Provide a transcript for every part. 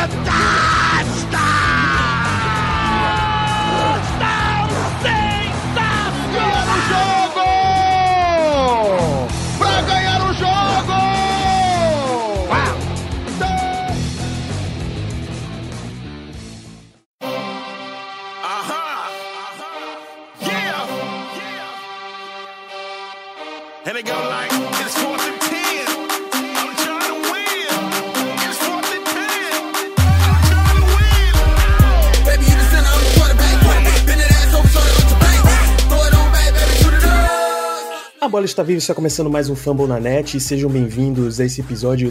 And they go like, it's 4th and 10. I'm trying to win. It's 4th and 10. I'm trying to win. Baby, you the center, I'm the quarterback. Bend that ass over, shoulder, look to bank. Throw it on back, baby, shoot it up. A bola está viva, está começando mais um Fumble na Net e sejam bem-vindos a esse episódio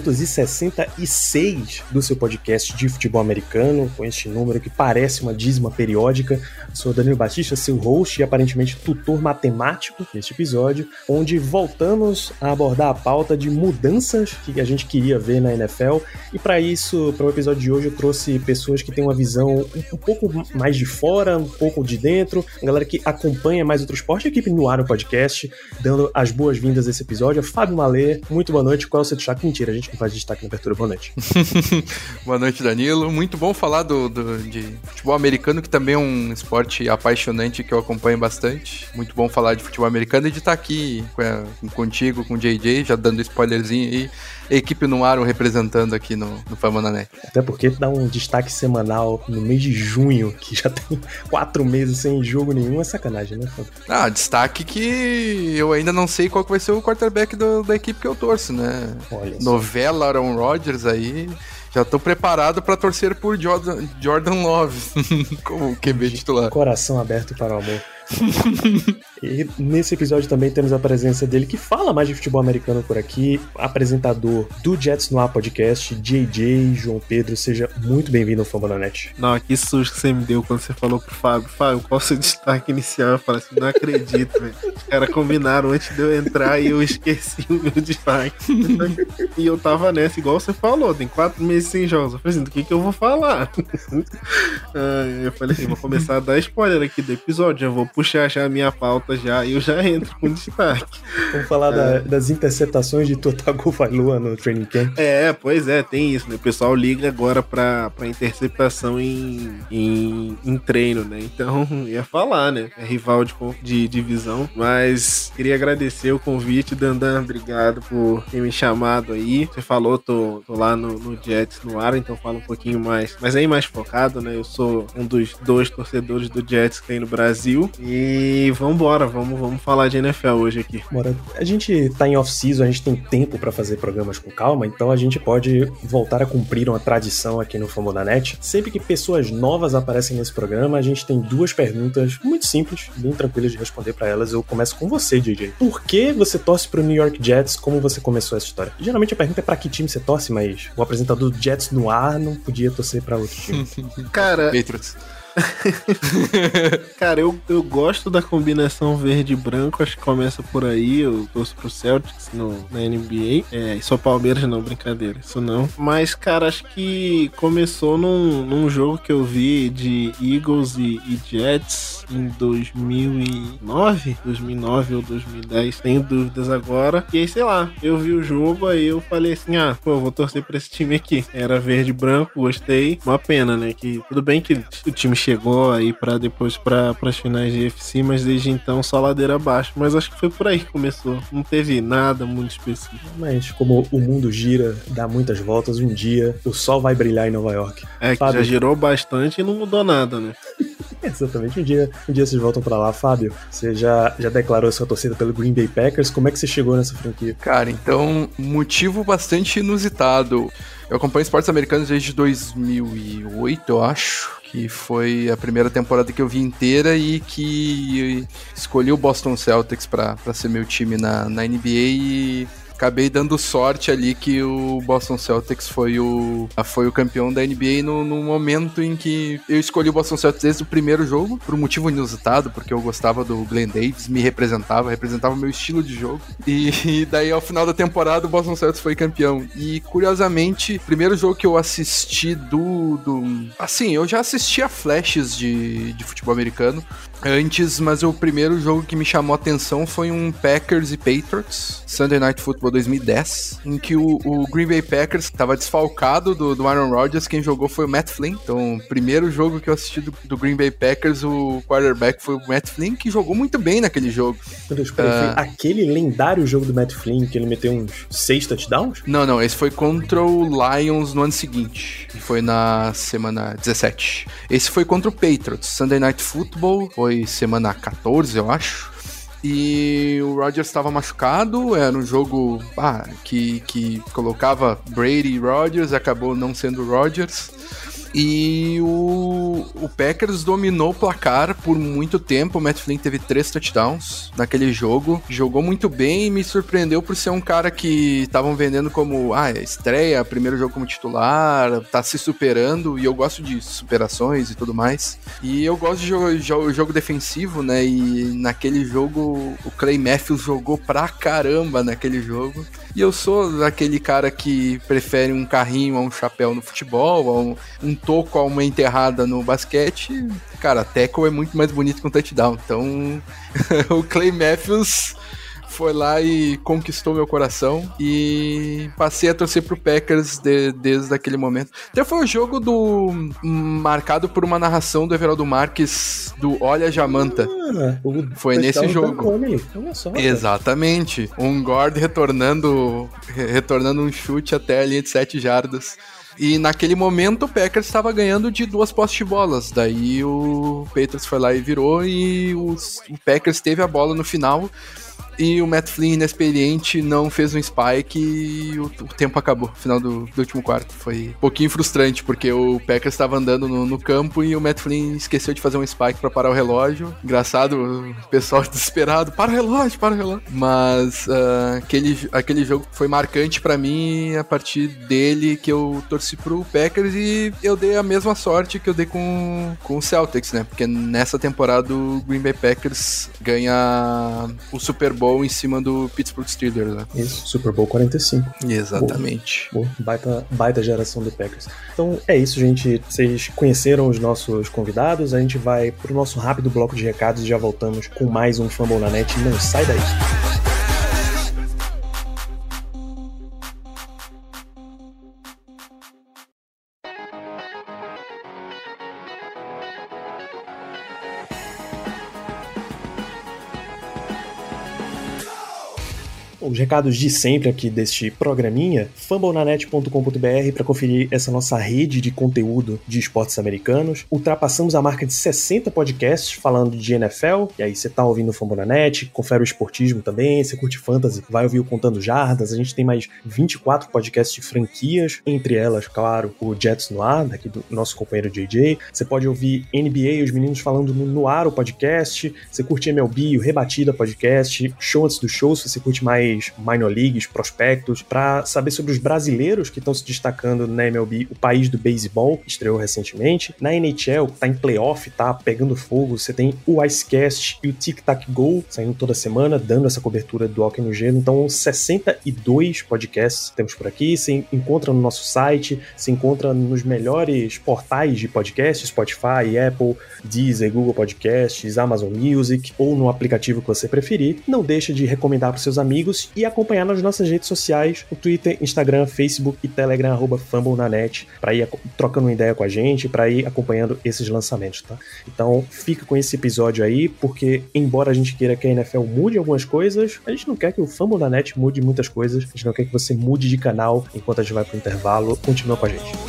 366 do seu podcast de futebol americano, com este número que parece uma dízima periódica. Sou Danilo Batista, seu host e aparentemente tutor matemático neste episódio, onde voltamos a abordar a pauta de mudanças que a gente queria ver na NFL. E para isso, para o episódio de hoje, eu trouxe pessoas que têm uma visão um pouco mais de fora, um pouco de dentro, a galera que acompanha mais outro esporte, a equipe no ar no podcast, dando as boas-vindas a esse episódio. Fábio Malê, muito boa noite. Qual é o seu destaque? Mentira, a gente não faz destaque na abertura. Boa noite. Boa noite, Danilo. Muito bom falar de futebol americano, que também é um esporte apaixonante que eu acompanho bastante. Muito bom falar de futebol americano e de estar aqui contigo, com o JJ, já dando spoilerzinho aí. A equipe no ar representando aqui no Fumble na Net. Até porque dá um destaque semanal no mês de junho, que já tem 4 meses sem jogo nenhum, é sacanagem, né? Destaque que eu ainda não sei qual que vai ser o quarterback da equipe que eu torço, né? Olha Novela Aaron Rodgers aí. Já tô preparado pra torcer por Jordan Love como QB titular. Coração aberto para o amor. E nesse episódio também temos a presença dele, que fala mais de futebol americano por aqui, apresentador do Jets no Ar Podcast, JJ, João Pedro. Seja muito bem-vindo ao Fumble na Net. Não, que susto que você me deu quando você falou pro Fábio, qual o seu destaque inicial? Eu falei assim, não acredito, velho. Os caras combinaram antes de eu entrar e eu esqueci o meu destaque. E eu tava nessa, igual você falou, tem 4 meses sem jogos. Eu falei assim, do que eu vou falar? Eu falei assim, vou começar a dar spoiler aqui do episódio, já vou puxar já a minha pauta já e eu já entro com destaque. Vamos falar das interceptações de Tua Tagovailoa no training camp. Pois é, tem isso, né? O pessoal liga agora pra interceptação em treino, né? Então, ia falar, né? É rival de divisão, mas queria agradecer o convite, Dandan, obrigado por ter me chamado aí. Você falou, tô lá no Jets no ar, então fala um pouquinho mais, mas aí mais focado, né? Eu sou um dos 2 torcedores do Jets que tem no Brasil. E vambora, vamos falar de NFL hoje aqui. Bora. A gente tá em off-season, a gente tem tempo pra fazer programas com calma, então a gente pode voltar a cumprir uma tradição aqui no Fumble na Net. Sempre que pessoas novas aparecem nesse programa, a gente tem 2 perguntas muito simples, bem tranquilas de responder pra elas. Eu começo com você, JJ. Por que você torce pro New York Jets? Como você começou essa história? Geralmente a pergunta é pra que time você torce, mas o apresentador do Jets no ar não podia torcer pra outro time. Cara... Patriots. Cara, eu gosto da combinação verde e branco, acho que começa por aí. Eu torço pro Celtics na NBA. E sou Palmeiras, não, brincadeira, isso não. Mas, cara, acho que começou num jogo que eu vi de Eagles e Jets em 2009 ou 2010, tenho dúvidas agora. E aí, sei lá, eu vi o jogo, aí eu falei assim, eu vou torcer pra esse time aqui. Era verde e branco, gostei. Uma pena, né, que tudo bem que o time chegou aí depois para as finais de UFC, mas desde então só ladeira abaixo. Mas acho que foi por aí que começou. Não teve nada muito específico. Mas como o mundo gira, dá muitas voltas, um dia o sol vai brilhar em Nova York. Que Fábio, já girou bastante e não mudou nada, né? Exatamente, um dia vocês voltam pra lá. Fábio, você já declarou sua torcida pelo Green Bay Packers, como é que você chegou nessa franquia? Cara, então, motivo bastante inusitado. Eu acompanho esportes americanos desde 2008, eu acho, que foi a primeira temporada que eu vi inteira e que escolhi o Boston Celtics pra ser meu time na NBA e acabei dando sorte ali que o Boston Celtics foi o campeão da NBA no momento em que eu escolhi o Boston Celtics desde o primeiro jogo, por um motivo inusitado, porque eu gostava do Glenn Davis, me representava o meu estilo de jogo, e daí ao final da temporada o Boston Celtics foi campeão. E curiosamente, o primeiro jogo que eu assisti assim, eu já assistia flashes de futebol americano, antes, mas o primeiro jogo que me chamou a atenção foi um Packers e Patriots, Sunday Night Football 2010, em que o Green Bay Packers estava desfalcado do Aaron Rodgers, quem jogou foi o Matt Flynn. Então, o primeiro jogo que eu assisti do Green Bay Packers, o quarterback foi o Matt Flynn, que jogou muito bem naquele jogo. Meu Deus, peraí, foi aquele lendário jogo do Matt Flynn, que ele meteu uns 6 touchdowns? Não, esse foi contra o Lions no ano seguinte, que foi na semana 17. Esse foi contra o Patriots, Sunday Night Football, foi semana 14, eu acho. E o Rodgers estava machucado, era um jogo que colocava Brady e Rodgers, acabou não sendo o Rodgers. E o Packers dominou o placar por muito tempo. O Matt Flynn teve 3 touchdowns naquele jogo. Jogou muito bem e me surpreendeu por ser um cara que estavam vendendo como estreia, primeiro jogo como titular, tá se superando. E eu gosto de superações e tudo mais. E eu gosto de jogo defensivo, né? E naquele jogo o Clay Matthews jogou pra caramba naquele jogo. E eu sou aquele cara que prefere um carrinho a um chapéu no futebol, a um toco a uma enterrada no basquete. Cara, tackle é muito mais bonito que um touchdown. Então, o Clay Matthews foi lá e conquistou meu coração e passei a torcer pro Packers desde aquele momento. Até foi o jogo marcado por uma narração do Everaldo Marques do Olha Jamanta. Foi nesse jogo. Olha só, exatamente. Um guard retornando um chute até a linha de 7 jardas. E naquele momento o Packers estava ganhando de 2 postes de bolas. Daí o Patriots foi lá e virou e o Packers teve a bola no final. E o Matt Flynn, inexperiente, não fez um spike e o tempo acabou, no final do último quarto. Foi um pouquinho frustrante, porque o Packers estava andando no campo e o Matt Flynn esqueceu de fazer um spike para parar o relógio. Engraçado, o pessoal desesperado, para o relógio. Mas aquele jogo foi marcante para mim, a partir dele que eu torci pro Packers e eu dei a mesma sorte que eu dei com o Celtics, né? Porque nessa temporada o Green Bay Packers ganha o Super Bowl em cima do Pittsburgh Steelers, né? Isso, Super Bowl 45. Exatamente. Boa. Baita geração do Packers. Então é isso, gente. Vocês conheceram os nossos convidados. A gente vai pro nosso rápido bloco de recados e já voltamos com mais um Fumble na Net. Não sai daí. Os recados de sempre aqui deste programinha, fumblenanet.com.br para conferir essa nossa rede de conteúdo de esportes americanos. Ultrapassamos a marca de 60 podcasts falando de NFL, e aí você tá ouvindo o Fumble na Net, confere o esportismo também, você curte fantasy, vai ouvir o Contando Jardas. A gente tem mais 24 podcasts de franquias, entre elas, claro, o Jets no Ar, daqui do nosso companheiro JJ. Você pode ouvir NBA, os meninos falando no ar o podcast, você curte MLB, o Rebatida podcast, Show Antes do Show, se você curte mais minor leagues, prospectos, para saber sobre os brasileiros que estão se destacando na MLB, o país do beisebol, que estreou recentemente. Na NHL, que tá em playoff, tá pegando fogo, você tem o Icecast e o Tic Tac Go saindo toda semana, dando essa cobertura do hockey no gelo. Então, 62 podcasts temos por aqui. Você encontra no nosso site, se encontra nos melhores portais de podcasts, Spotify, Apple, Deezer, Google Podcasts, Amazon Music, ou no aplicativo que você preferir. Não deixa de recomendar para seus amigos e acompanhar nas nossas redes sociais, no Twitter, Instagram, Facebook e Telegram, @fumblenanet, para ir trocando uma ideia com a gente, para ir acompanhando esses lançamentos, tá? Então, fica com esse episódio aí, porque embora a gente queira que a NFL mude algumas coisas, a gente não quer que o Fumble na Net mude muitas coisas, a gente não quer que você mude de canal enquanto a gente vai pro intervalo. Continua com a gente.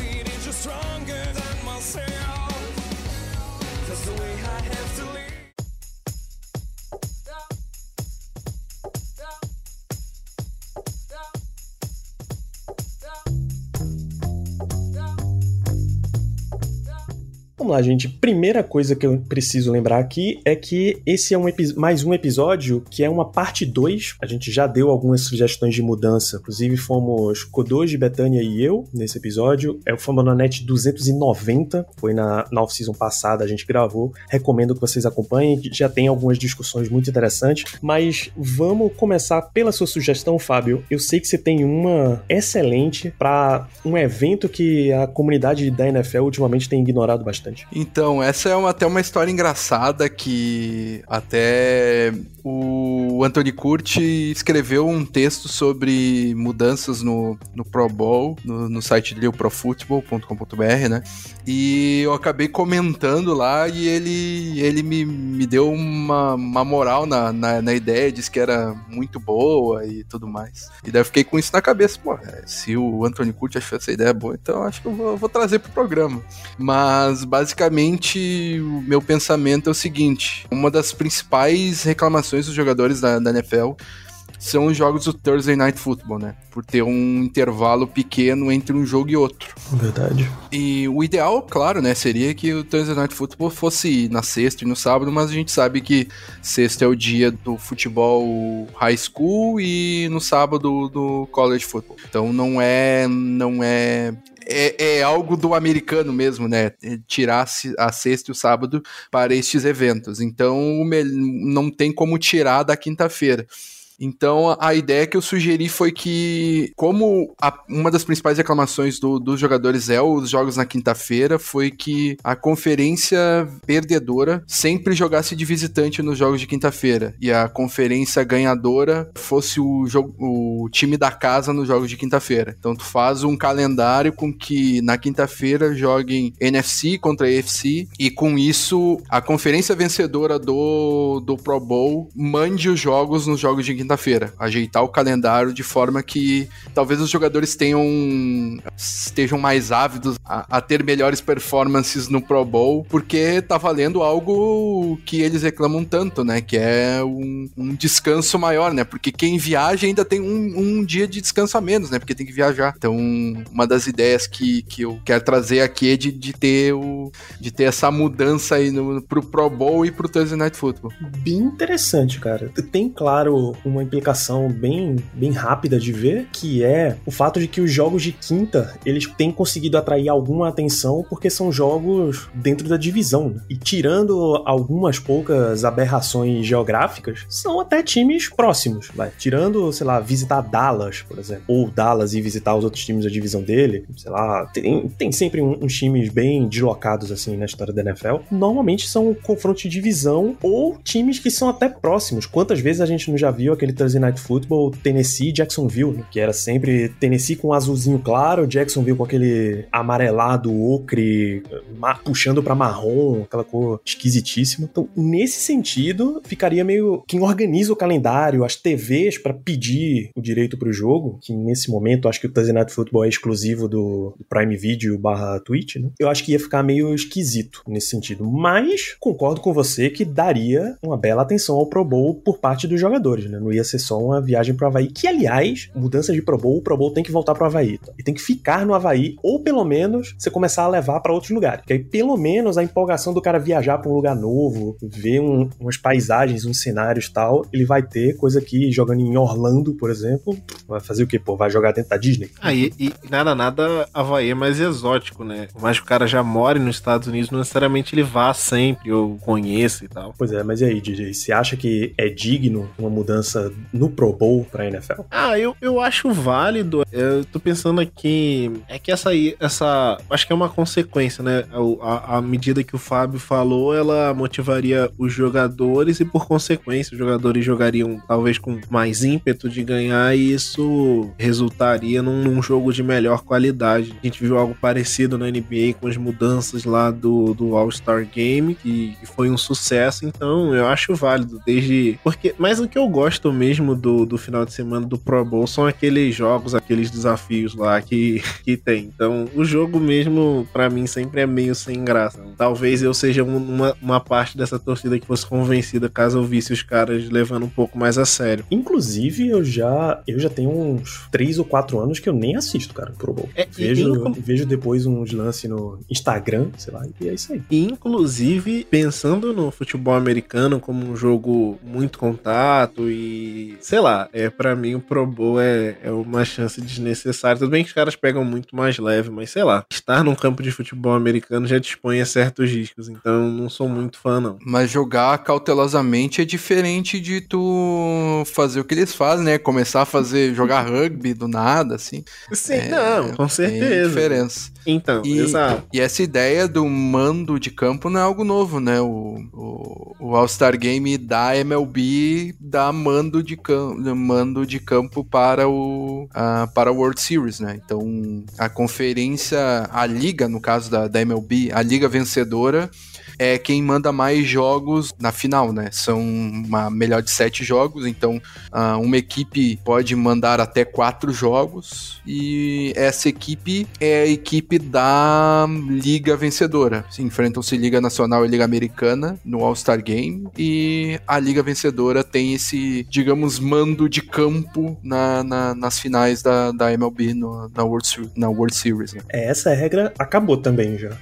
Vamos lá, gente. Primeira coisa que eu preciso lembrar aqui é que esse é mais um episódio que é uma parte 2. A gente já deu algumas sugestões de mudança. Inclusive, fomos Kodoji, Betânia e eu nesse episódio. É o Fumble na Net 290. Foi na off-season passada, a gente gravou. Recomendo que vocês acompanhem. Já tem algumas discussões muito interessantes. Mas vamos começar pela sua sugestão, Fábio. Eu sei que você tem uma excelente para um evento que a comunidade da NFL ultimamente tem ignorado bastante. gente. Então, essa é até uma história engraçada que até o Anthony Curti escreveu um texto sobre mudanças no Pro Bowl, no site dele, o profootball.com.br, né? E eu acabei comentando lá e ele me deu uma moral na ideia, disse que era muito boa e tudo mais. E daí eu fiquei com isso na cabeça, pô, se o Anthony Curti achou essa ideia boa, então acho que eu vou trazer pro programa. Mas, basicamente, o meu pensamento é o seguinte, uma das principais reclamações dos jogadores da NFL são os jogos do Thursday Night Football, né? Por ter um intervalo pequeno entre um jogo e outro. Verdade. E o ideal, claro, né, seria que o Thursday Night Football fosse na sexta e no sábado, mas a gente sabe que sexta é o dia do futebol high school e no sábado do college football. Então não é algo do americano mesmo, né? Tirar a sexta e o sábado para estes eventos. Então não tem como tirar da quinta-feira. Então, a ideia que eu sugeri foi que, como uma das principais reclamações dos jogadores os jogos na quinta-feira, foi que a conferência perdedora sempre jogasse de visitante nos jogos de quinta-feira, e a conferência ganhadora fosse o time da casa nos jogos de quinta-feira. Então, tu faz um calendário com que na quinta-feira joguem NFC contra AFC, e com isso, a conferência vencedora do Pro Bowl mande os jogos nos jogos de quinta-feira, ajeitar o calendário de forma que talvez os jogadores estejam mais ávidos a ter melhores performances no Pro Bowl, porque tá valendo algo que eles reclamam tanto, né, que é um descanso maior, né, porque quem viaja ainda tem um dia de descanso a menos, né, porque tem que viajar. Então, uma das ideias que eu quero trazer aqui é de ter essa mudança aí pro Pro Bowl e pro Thursday Night Football. Bem interessante, cara. Tem, claro, uma implicação bem rápida de ver, que é o fato de que os jogos de quinta, eles têm conseguido atrair alguma atenção porque são jogos dentro da divisão, né? E tirando algumas poucas aberrações geográficas, são até times próximos, vai. Tirando, sei lá, visitar Dallas, por exemplo, ou Dallas e visitar os outros times da divisão dele, sei lá, tem sempre uns times bem deslocados, assim, na história da NFL. Normalmente são confrontos de divisão ou times que são até próximos. Quantas vezes a gente não já viu aquele Thursday Night Football, Tennessee e Jacksonville, né? Que era sempre Tennessee com um azulzinho claro, Jacksonville com aquele amarelado, ocre, puxando pra marrom, aquela cor esquisitíssima. Então, nesse sentido, ficaria meio... Quem organiza o calendário, as TVs pra pedir o direito pro jogo, que nesse momento, acho que o Thursday Night Football é exclusivo do Prime Video / Twitch, né? Eu acho que ia ficar meio esquisito nesse sentido. Mas, concordo com você que daria uma bela atenção ao Pro Bowl por parte dos jogadores, né? Não ia ser só uma viagem pro Havaí, que, aliás, mudança de Pro Bowl, o Pro Bowl tem que voltar pro Havaí, tá? E tem que ficar no Havaí, ou pelo menos você começar a levar pra outros lugares. Porque aí, pelo menos, a empolgação do cara viajar pra um lugar novo, ver umas paisagens, uns cenários e tal, ele vai ter, coisa que jogando em Orlando, por exemplo, vai fazer o quê? Pô, vai jogar dentro da Disney? E nada, Havaí é mais exótico, né? Por mais que o cara já more nos Estados Unidos, não necessariamente ele vá sempre, ou conheça e tal. Pois é, mas e aí, DJ? Você acha que é digno uma mudança no Pro Bowl pra NFL? Eu acho válido. Eu tô pensando aqui, é que essa acho que é uma consequência, né? A medida que o Fábio falou, ela motivaria os jogadores e, por consequência, os jogadores jogariam talvez com mais ímpeto de ganhar, e isso resultaria num jogo de melhor qualidade. A gente viu algo parecido na NBA com as mudanças lá do All-Star Game, que foi um sucesso. Então eu acho válido, mas o que eu gosto mesmo do final de semana do Pro Bowl são aqueles jogos, aqueles desafios lá que tem. Então o jogo mesmo, pra mim, sempre é meio sem graça. Talvez eu seja uma parte dessa torcida que fosse convencida caso eu visse os caras levando um pouco mais a sério. Inclusive, eu já tenho uns 3 ou 4 anos que eu nem assisto, cara, Pro Bowl. Vejo depois uns lances no Instagram, sei lá, e é isso aí. Inclusive, pensando no futebol americano como um jogo muito contato e E, sei lá, pra mim o Pro Bowl é uma chance desnecessária. Tudo bem que os caras pegam muito mais leve, mas sei lá, estar num campo de futebol americano já dispõe a certos riscos, então não sou muito fã, não. Mas jogar cautelosamente é diferente de tu fazer o que eles fazem, né? Começar a jogar rugby do nada, assim. Sim, não, com certeza. Tem diferença. Então, exato. E essa ideia do mando de campo não é algo novo, né? O All-Star Game da MLB dá mando de campo para o World Series, né? Então, a conferência, a liga, no caso da MLB, a liga vencedora é quem manda mais jogos na final, né? São uma melhor de 7 jogos, então uma equipe pode mandar até 4 jogos e essa equipe é a equipe da liga vencedora. Enfrentam-se Liga Nacional e Liga Americana no All-Star Game e a liga vencedora tem esse, digamos, mando de campo nas finais da MLB na World Series. Né? Essa regra acabou também já.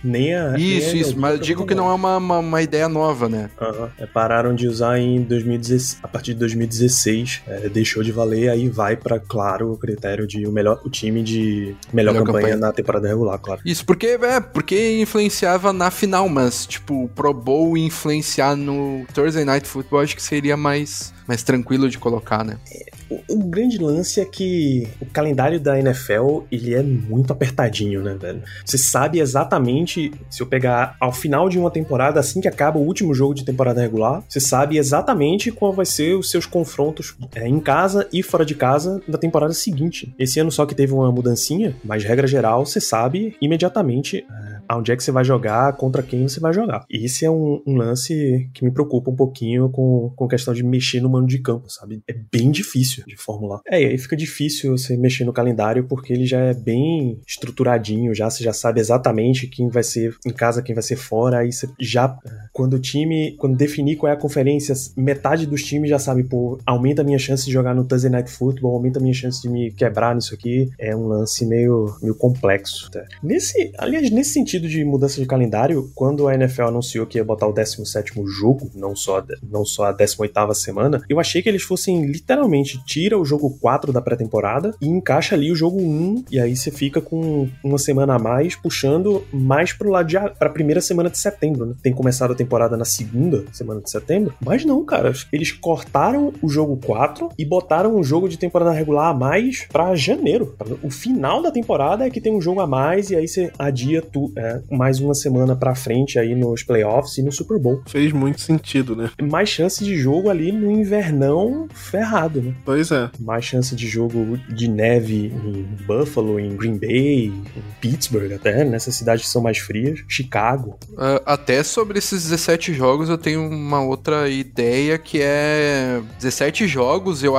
Isso, mas eu digo que não é uma ideia nova, né? Pararam de usar em 2016, a partir de 2016, deixou de valer, aí vai pra, claro, o critério de o time de melhor campanha na temporada regular, claro. Isso, porque influenciava na final, mas, tipo, o Pro Bowl influenciar no Thursday Night Football, acho que seria mais tranquilo de colocar, né? O grande lance é que o calendário da NFL, ele é muito apertadinho, né, velho? Você sabe exatamente, se eu pegar ao final de uma temporada, assim que acaba o último jogo de temporada regular, você sabe exatamente qual vai ser os seus confrontos em casa e fora de casa na temporada seguinte. Esse ano só que teve uma mudancinha, mas regra geral, você sabe imediatamente aonde é que você vai jogar, contra quem você vai jogar. E esse é um lance que me preocupa um pouquinho com questão de mexer no mando de campo, sabe? É bem difícil de formular. E aí fica difícil você mexer no calendário porque ele já é bem estruturadinho, você já sabe exatamente quem vai ser em casa, quem vai ser fora, aí você já, quando definir qual é a conferência, metade dos times já sabe, pô, aumenta a minha chance de jogar no Thursday Night Football, aumenta a minha chance de me quebrar nisso aqui. É um lance meio complexo. Tá? Nesse sentido de mudança de calendário, quando a NFL anunciou que ia botar o 17º jogo, não só a 18ª semana, eu achei que eles fossem literalmente tira o jogo 4 da pré-temporada e encaixa ali o jogo 1, e aí você fica com uma semana a mais, puxando mais pro lado pra primeira semana de setembro, né? Tem começado a temporada na segunda semana de setembro, mas não, cara, eles cortaram o jogo 4 e botaram um jogo de temporada regular a mais pra janeiro. O final da temporada é que tem um jogo a mais, e aí você adia mais uma semana pra frente aí nos playoffs e no Super Bowl. Fez muito sentido, né? Mais chance de jogo ali no invernão ferrado, né? Pois é. Mais chance de jogo de neve em Buffalo, em Green Bay, em Pittsburgh até, nessas cidades que são mais frias, Chicago. Até sobre esses 17 jogos eu tenho uma outra ideia, que é 17 jogos, eu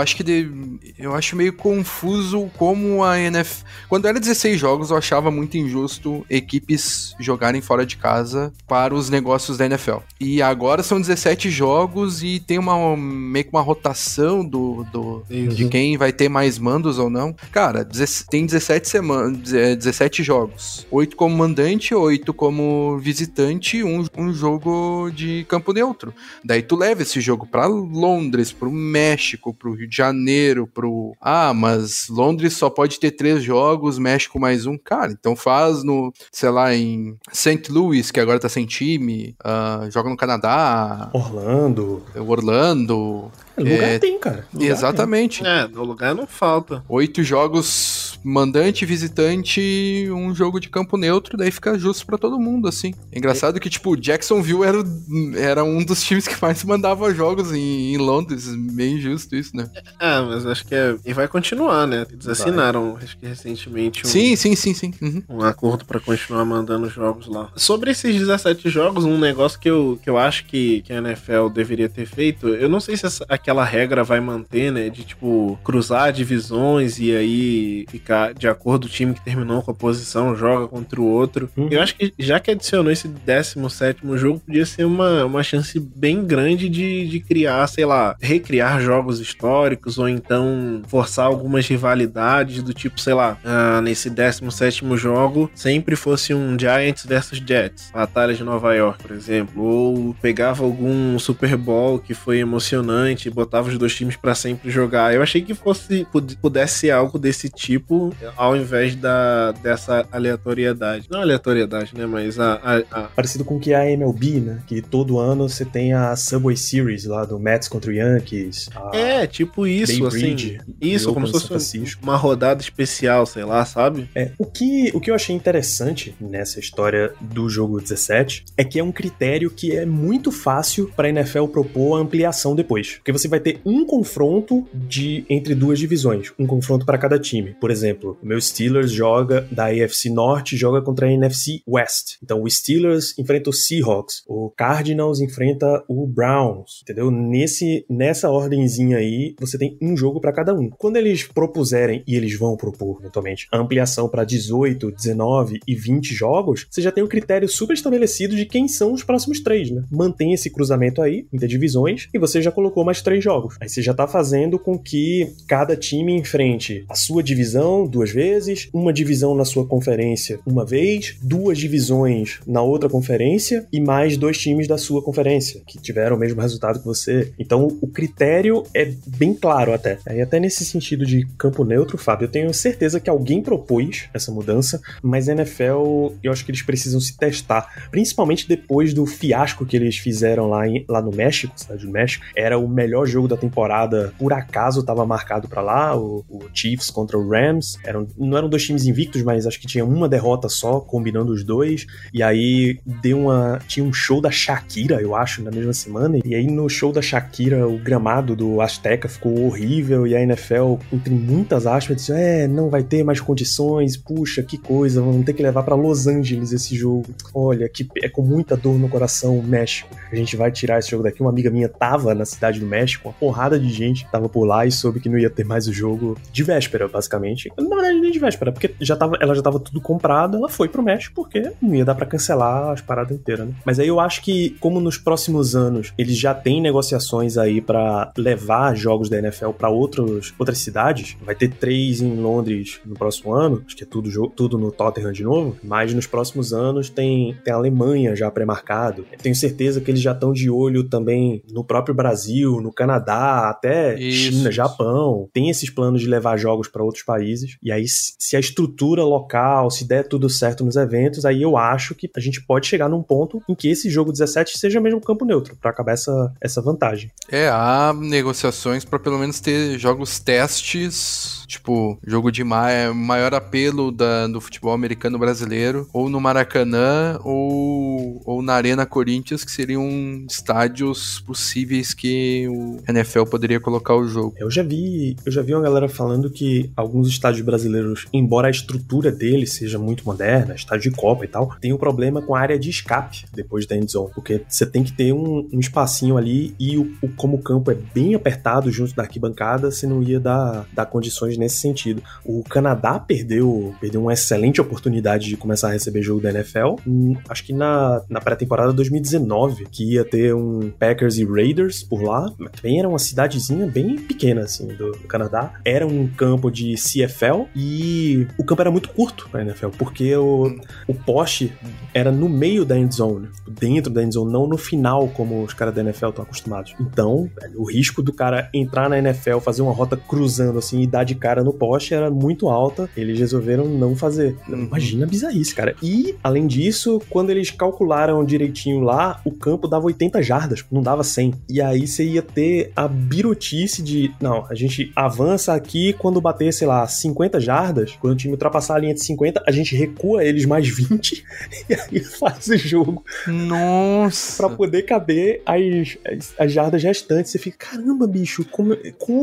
acho meio confuso como a NFL... Quando era 16 jogos eu achava muito injusto equipes jogarem fora de casa para os negócios da NFL. E agora são 17 jogos e tem meio que uma rotação de quem vai ter mais mandos ou não. Cara, tem 17 jogos. 8 como mandante, 8 como visitante, um jogo de campo neutro. Daí tu leva esse jogo pra Londres, pro México, pro Rio de Janeiro, mas Londres só pode ter 3 jogos, México mais um. Cara, então faz em St. Louis, que agora tá sem time, joga no Canadá. Orlando. Lugar tem, cara. Exatamente. No lugar não falta. 8 jogos mandante, visitante, um jogo de campo neutro, daí fica justo pra todo mundo, assim. É engraçado que, tipo, Jacksonville era um dos times que mais mandava jogos em Londres, meio injusto isso, né? Mas acho que e vai continuar, né? Eles assinaram, acho que recentemente, Sim. Uhum. Um acordo pra continuar mandando jogos lá. Sobre esses 17 jogos, um negócio que eu acho que a NFL deveria ter feito, eu não sei se aquela regra vai manter, né? De, tipo, cruzar divisões e aí ficar jogar de acordo o time que terminou com a posição, joga contra o outro. Eu acho que já que adicionou esse 17º jogo, podia ser uma chance bem grande de criar, sei lá, recriar jogos históricos ou então forçar algumas rivalidades do tipo, sei lá, nesse 17º jogo sempre fosse um Giants versus Jets, Batalha de Nova York, por exemplo, ou pegava algum Super Bowl que foi emocionante e botava os dois times pra sempre jogar. Eu achei que pudesse ser algo desse tipo ao invés dessa aleatoriedade. Não aleatoriedade, né, mas Parecido com o que é a MLB, né, que todo ano você tem a Subway Series lá do Mets contra o Yankees. Tipo isso, Bay assim. Bridge, Isso, como se fosse uma rodada especial, sei lá, sabe? O que eu achei interessante nessa história do jogo 17 é que é um critério que é muito fácil para a NFL propor a ampliação depois. Porque você vai ter um confronto entre duas divisões, um confronto para cada time. Por exemplo, o meu Steelers joga da AFC Norte, joga contra a NFC West. Então o Steelers enfrenta o Seahawks, o Cardinals enfrenta o Browns, entendeu? Nessa ordenzinha aí, você tem um jogo para cada um. Quando eles propuserem, e eles vão propor eventualmente, a ampliação para 18, 19 e 20 jogos, você já tem um critério super estabelecido de quem são os próximos 3, né? Mantém esse cruzamento aí, entre divisões, e você já colocou mais 3 jogos. Aí você já tá fazendo com que cada time enfrente a sua divisão 2 vezes, uma divisão na sua conferência uma vez, 2 divisões na outra conferência e mais 2 times da sua conferência, que tiveram o mesmo resultado que você. Então o critério é bem claro até. Aí até nesse sentido de campo neutro, Fábio, eu tenho certeza que alguém propôs essa mudança, mas a NFL, eu acho que eles precisam se testar, principalmente depois do fiasco que eles fizeram lá no México, cidade do México. Era o melhor jogo da temporada, por acaso estava marcado pra lá, o Chiefs contra o Rams. Não eram 2 times invictos, mas acho que tinha uma derrota só, combinando os dois, e aí tinha um show da Shakira, eu acho, na mesma semana, e aí no show da Shakira, o gramado do Azteca ficou horrível, e a NFL, entre muitas aspas, disse, não vai ter mais condições, puxa, que coisa, vamos ter que levar pra Los Angeles esse jogo. Olha, que é com muita dor no coração, México. A gente vai tirar esse jogo daqui. Uma amiga minha tava na cidade do México, uma porrada de gente tava por lá e soube que não ia ter mais o jogo de véspera, basicamente. Na verdade, nem de véspera, porque ela já tava tudo comprado, ela foi pro México porque não ia dar pra cancelar as paradas inteiras, né? Mas aí eu acho que, como nos próximos anos eles já têm negociações aí pra levar jogos da NFL pra outras cidades, vai ter 3 em Londres no próximo ano, acho que é tudo no Tottenham de novo, mas nos próximos anos tem a Alemanha já pré-marcado. Eu tenho certeza que eles já estão de olho também no próprio Brasil, no Canadá, até China, Japão. Tem esses planos de levar jogos para outros países. E aí, se a estrutura local, se der tudo certo nos eventos, aí eu acho que a gente pode chegar num ponto em que esse jogo 17 seja mesmo campo neutro, para acabar essa vantagem. Há negociações para pelo menos ter jogos testes, tipo, jogo de maior apelo do futebol americano brasileiro, ou no Maracanã, ou na Arena Corinthians, que seriam estádios possíveis que o NFL poderia colocar o jogo. Eu já vi uma galera falando que alguns estádios brasileiros, embora a estrutura deles seja muito moderna, estádio de Copa e tal, tem um problema com a área de escape depois da endzone, porque você tem que ter um espacinho ali e como o campo é bem apertado junto da arquibancada, você não ia dar condições nesse sentido. O Canadá perdeu uma excelente oportunidade de começar a receber jogo da NFL, acho que na pré-temporada 2019, que ia ter um Packers e Raiders por lá, mas também era uma cidadezinha bem pequena, assim, do Canadá. Era um campo de CFL e o campo era muito curto pra NFL, porque o poste era no meio da endzone, dentro da endzone, não no final, como os caras da NFL estão acostumados. Então, o risco do cara entrar na NFL, fazer uma rota cruzando, assim, e dar de cara no poste era muito alta. Eles resolveram não fazer. Imagina a bizarrice, cara. E, além disso, quando eles calcularam direitinho lá, o campo dava 80 jardas, não dava 100. E aí você ia ter a birutice de, não, a gente avança aqui quando bater, sei lá, 50 jardas, quando o time ultrapassar a linha de 50, a gente recua eles mais 20 e aí faz o jogo. Nossa! Pra poder caber as jardas restantes. Você fica, caramba, bicho, como?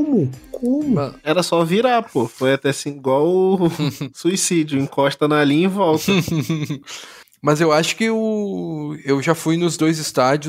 Era só virar, pô. Foi até assim, igual o suicídio, encosta na linha e volta. Mas eu acho que eu já fui nos 2 estádios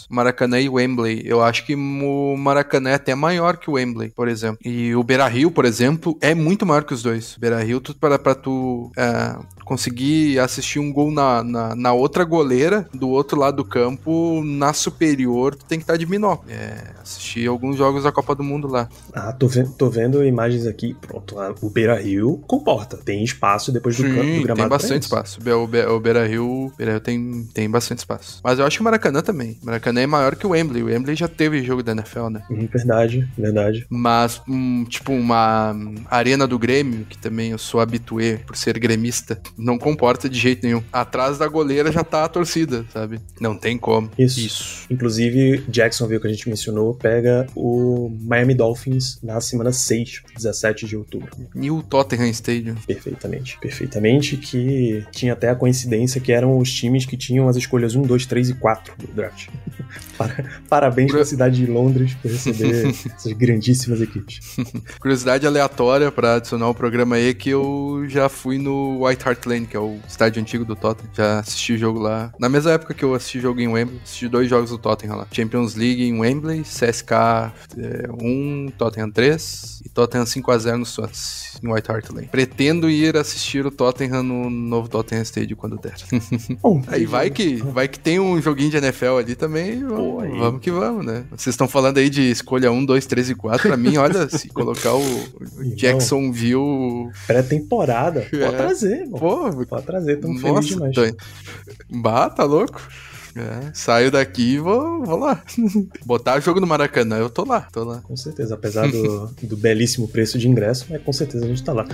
jogos, Maracanã e Wembley. Eu acho que o Maracanã é até maior que o Wembley, por exemplo. E o Beira-Rio, por exemplo, é muito maior que os dois. Beira-Rio, pra tu conseguir assistir um gol na outra goleira, do outro lado do campo, na superior, tu tem que estar de binóculo. Assistir alguns jogos da Copa do Mundo lá. Tô vendo imagens aqui. Pronto, o Beira-Rio comporta. Tem espaço depois do gramado. Tem bastante espaço. O Beira-Rio tem bastante espaço. Mas eu acho que o Maracanã também. O Maracanã é maior que o Wembley. O Wembley já teve jogo da NFL, né? Verdade. Mas, tipo, uma arena do Grêmio, que também eu sou habitué por ser gremista, não comporta de jeito nenhum. Atrás da goleira já tá a torcida, sabe? Não tem como. Isso. Inclusive, Jacksonville, que a gente mencionou, pega o Miami Dolphins na semana 6, 17 de outubro. E o Tottenham Stadium. Perfeitamente, que tinha até a coincidência que eram os times que tinham as escolhas 1, 2, 3 e 4 do draft. Parabéns pra cidade de Londres por receber essas grandíssimas equipes. Curiosidade aleatória pra adicionar o programa aí, que eu já fui no White Hart Lane, que é o estádio antigo do Tottenham. Já assisti o jogo lá. Na mesma época que eu assisti jogo em Wembley, assisti 2 jogos do Tottenham lá. Champions League em Wembley, CSK 1, Tottenham 3 e Tottenham 5-0 no Swansea, em White Hart Lane. Pretendo ir assistir o Tottenham no novo Tottenham Stadium quando der. Bom, aí vai que tem um joguinho de NFL ali também, vamos que vamos, né? Vocês estão falando aí de escolha 1, 2, 3 e 4, pra mim, olha, se colocar o Jacksonville... Pré-temporada, pode trazer, mano. Pode trazer, tamo feliz demais. Tá louco? Saio daqui e vou lá. Botar jogo no Maracanã, eu tô lá. Com certeza, apesar do belíssimo preço de ingresso, com certeza a gente tá lá.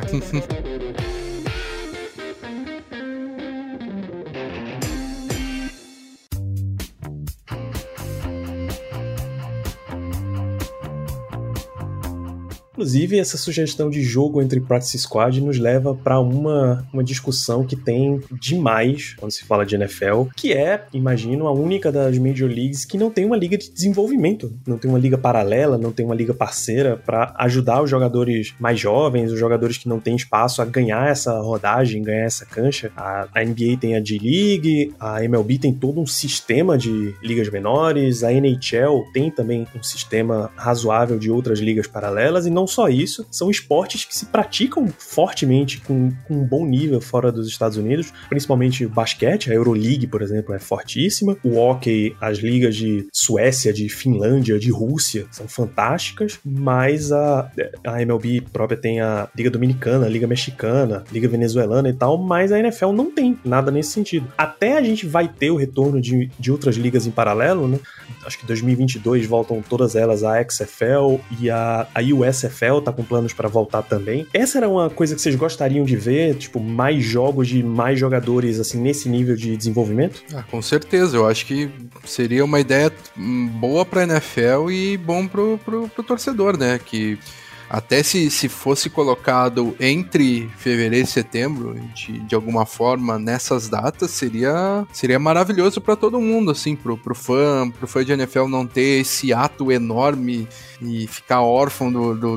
Inclusive, essa sugestão de jogo entre Practice Squad nos leva para uma discussão que tem demais quando se fala de NFL, que é, imagino, a única das Major Leagues que não tem uma liga de desenvolvimento, não tem uma liga paralela, não tem uma liga parceira para ajudar os jogadores mais jovens, os jogadores que não têm espaço a ganhar essa rodagem, ganhar essa cancha. A NBA tem a G-League, a MLB tem todo um sistema de ligas menores, a NHL tem também um sistema razoável de outras ligas paralelas, e não só isso, são esportes que se praticam fortemente com um bom nível fora dos Estados Unidos, principalmente o basquete, a Euroleague, por exemplo, é fortíssima, o hóquei, as ligas de Suécia, de Finlândia, de Rússia, são fantásticas, mas a MLB própria tem a Liga Dominicana, a Liga Mexicana, a Liga Venezuelana e tal, mas a NFL não tem nada nesse sentido. Até a gente vai ter o retorno de outras ligas em paralelo, né? Acho que 2022 voltam todas elas, a XFL e a USFL tá com planos para voltar também. Essa era uma coisa que vocês gostariam de ver, tipo, mais jogos de mais jogadores, assim, nesse nível de desenvolvimento? Com certeza, eu acho que seria uma ideia boa pra NFL e bom pro torcedor, né, que até se fosse colocado entre fevereiro e setembro, de alguma forma, nessas datas, seria maravilhoso para todo mundo, assim, pro fã de NFL não ter esse ato enorme e ficar órfão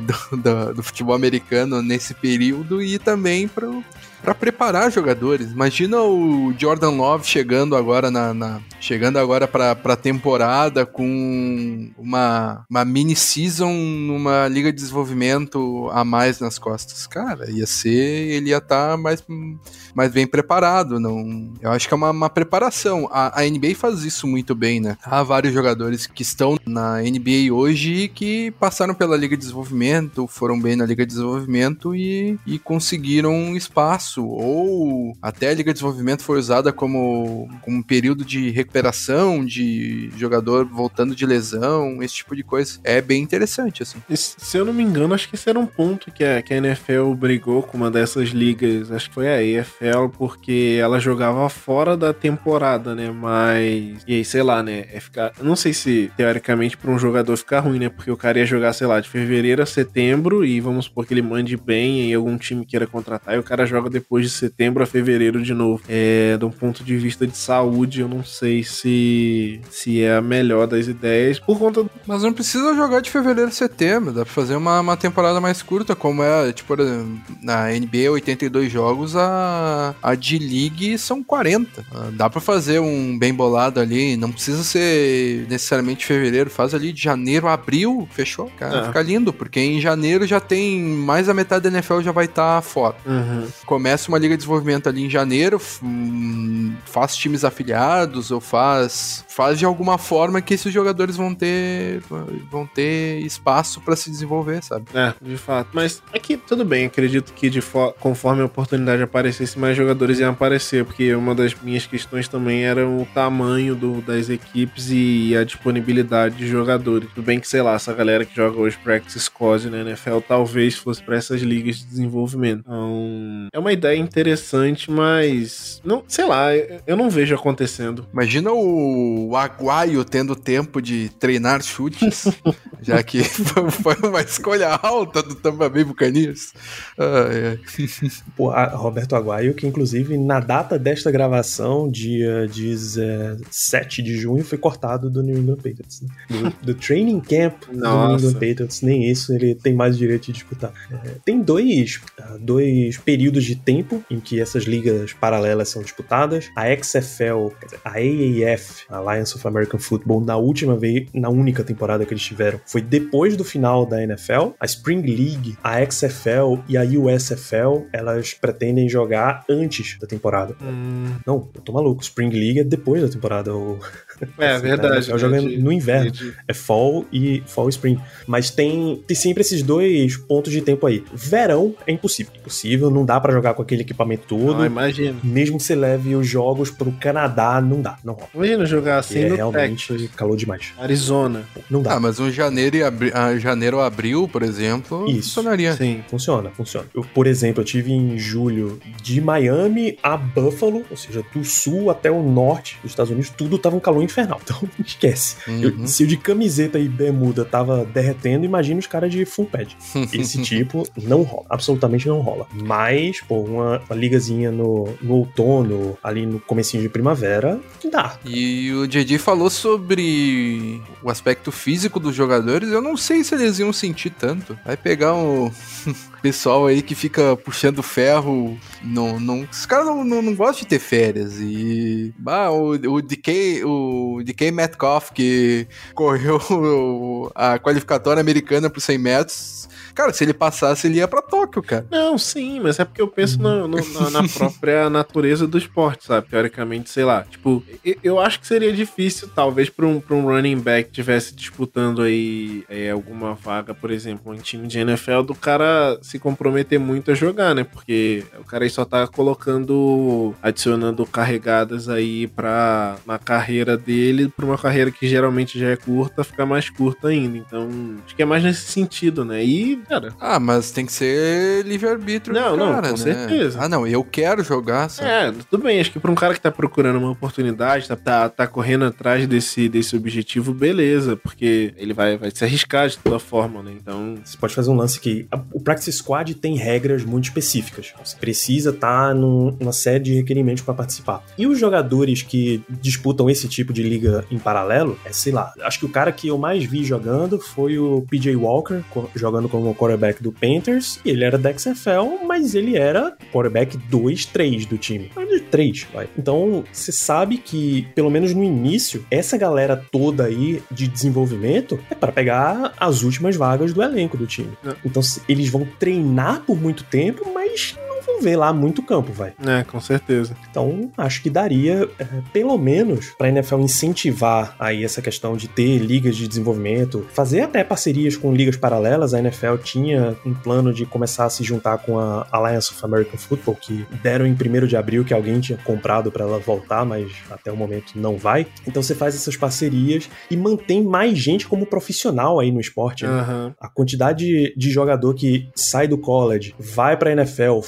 do futebol americano nesse período, e também para preparar jogadores. Imagina o Jordan Love chegando agora para a temporada com uma mini-season numa liga de desenvolvimento a mais nas costas. Cara, ele ia estar mais bem preparado. Não, eu acho que é uma preparação. A NBA faz isso muito bem, né? Há vários jogadores que estão na NBA hoje que passaram pela liga de desenvolvimento, foram bem na liga de desenvolvimento e conseguiram espaço, ou até a liga de desenvolvimento foi usada como um período de recuperação de jogador voltando de lesão, esse tipo de coisa. É bem interessante, assim. Se eu não me engano, acho que esse era um ponto que a NFL brigou com uma dessas ligas, acho que foi a EFL, porque ela jogava fora da temporada, né, mas... E aí, sei lá, né, não sei se, teoricamente, para um jogador ficar ruim, né, porque o cara ia jogar, sei lá, de fevereiro a setembro, e vamos supor que ele mande bem em algum time queira contratar, e o cara joga depois de setembro a fevereiro de novo. De um ponto de vista de saúde, eu não sei se é a melhor das ideias, por conta do... Mas não precisa jogar de fevereiro a setembro, dá pra fazer uma temporada mais curta, como é, tipo, na NBA 82 jogos, a D-League são 40. Dá pra fazer um bem bolado ali, não precisa ser necessariamente fevereiro, faz ali de janeiro a abril, fechou, cara, fica lindo, porque em janeiro já tem mais da metade da NFL já vai estar fora. Começa uma liga de desenvolvimento ali em janeiro, faz times afiliados, ou faz de alguma forma que esses jogadores vão ter espaço pra se desenvolver, sabe? De fato. Mas aqui, tudo bem, acredito que conforme a oportunidade aparecesse, mais jogadores iam aparecer, porque uma das minhas questões também era o tamanho das equipes e a disponibilidade de jogadores. Tudo bem que, sei lá, essa galera que joga hoje Practice Squad na NFL talvez fosse pra essas ligas de desenvolvimento. Então, é uma ideia interessante, mas não, sei lá, eu não vejo acontecendo. Imagina o Aguaio tendo tempo de treinar chutes, já que foi uma escolha alta do Tampa Bay Buccaneers. Pô, Roberto Aguayo, que inclusive na data desta gravação, dia 17 de junho, foi cortado do New England Patriots. Né? Do training camp do New England Patriots, nem isso ele tem mais direito de disputar. Tem dois períodos de tempo em que essas ligas paralelas são disputadas. A XFL, a AAF, Alliance of American Football, na única temporada que eles tiveram, foi depois do final da NFL. A Spring League, a XFL e a USFL, elas pretendem jogar antes da temporada. Não, eu tô maluco. Spring League é depois da temporada. Verdade. Joga no inverno. É fall e spring. Mas tem sempre esses dois pontos de tempo aí. Verão é impossível. Impossível, não dá pra jogar com aquele equipamento todo. Imagina. Mesmo que você leve os jogos pro Canadá, não dá, não rola. Imagina jogar assim no realmente Texas. Calor demais. Arizona. Não dá. Mas um janeiro a abril, por exemplo, funcionaria. Sim, funciona. Por exemplo, eu tive em julho de Miami a Buffalo, ou seja, do sul até o norte dos Estados Unidos, tudo tava um calor infernal. Então, esquece. Se o de camiseta e bermuda tava derretendo, imagina os caras de full pad. Esse tipo não rola. Absolutamente não rola. Mas, pô, uma ligazinha no outono, ali no comecinho de primavera, dá. E o JJ falou sobre o aspecto físico dos jogadores. Eu não sei se eles iam sentir tanto. Vai pegar um pessoal aí que fica puxando ferro. Os caras não gostam de ter férias. E o DK Metcalf, que correu a qualificatória americana por 100 metros. Cara, se ele passasse, ele ia pra Tóquio, cara. Não, sim, mas é porque eu penso na própria natureza do esporte, sabe? Teoricamente, sei lá. Tipo, eu acho que seria difícil, talvez, pra um running back que estivesse disputando aí alguma vaga, por exemplo, em time de NFL, do cara se comprometer muito a jogar, né? Porque o cara aí só tá adicionando carregadas aí na carreira dele, pra uma carreira que geralmente já é curta, ficar mais curta ainda. Então, acho que é mais nesse sentido, né? E, cara... mas tem que ser livre-arbítrio do cara, não, com né? certeza. Não, eu quero jogar, sabe? Tudo bem, acho que pra um cara que tá procurando uma oportunidade, tá correndo atrás desse objetivo, beleza, porque ele vai se arriscar de toda forma, né? Então... Você pode fazer um lance que... O Practice Squad tem regras muito específicas. Você precisa estar numa série de requerimentos para participar. E os jogadores que disputam esse tipo de liga em paralelo, sei lá, acho que o cara que eu mais vi jogando foi o PJ Walker, jogando como quarterback do Panthers, e ele era da XFL, mas ele era quarterback 2-3 do time. 3, vai. Então, você sabe que, pelo menos no início, essa galera toda aí de desenvolvimento é para pegar as últimas vagas do elenco do time. Então, eles vão treinar por muito tempo, mas não vão ver lá muito campo, vai. Com certeza. Então, acho que daria, pelo menos, pra NFL incentivar aí essa questão de ter ligas de desenvolvimento, fazer até parcerias com ligas paralelas. A NFL tinha um plano de começar a se juntar com a Alliance of American Football, que deram em 1º de abril que alguém tinha comprado pra ela voltar, mas até o momento não vai. Então, você faz essas parcerias e mantém mais gente como profissional aí no esporte. Né? A quantidade de jogador que sai do college, vai pra NFL, faz um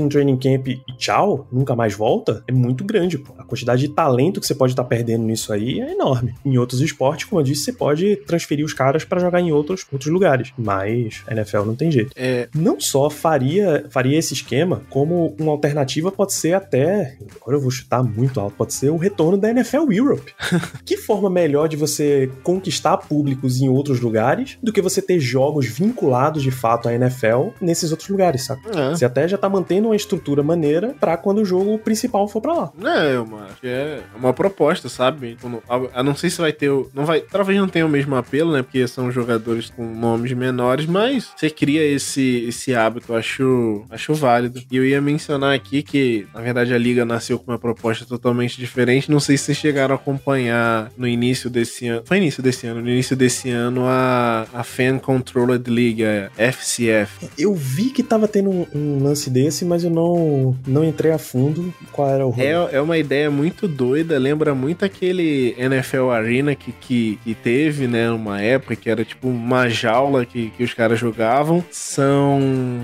um training camp e tchau, nunca mais volta, é muito grande, pô. A quantidade de talento que você pode estar perdendo nisso aí é enorme. Em outros esportes, como eu disse, você pode transferir os caras pra jogar em outros lugares, mas a NFL não tem jeito. Não só faria esse esquema, como uma alternativa pode ser até, agora eu vou chutar muito alto, pode ser o retorno da NFL Europe. Que forma melhor de você conquistar públicos em outros lugares do que você ter jogos vinculados de fato à NFL nesses outros lugares, sabe? Você até já tá mantendo uma estrutura maneira pra quando o jogo principal for pra lá. Acho que é uma proposta, sabe? Eu não sei se vai ter talvez não tenha o mesmo apelo, né? Porque são jogadores com nomes menores, mas você cria esse hábito, eu acho válido. E eu ia mencionar aqui que, na verdade, a Liga nasceu com uma proposta totalmente diferente. Não sei se vocês chegaram a acompanhar no início desse ano. Foi início desse ano a Fan Controlled League, a FCF. Eu vi que tava tendo um lance desse, mas eu não entrei a fundo qual era o rolo. É uma ideia muito doida, lembra muito aquele NFL Arena que teve, né, uma época que era tipo uma jaula que os caras jogavam. São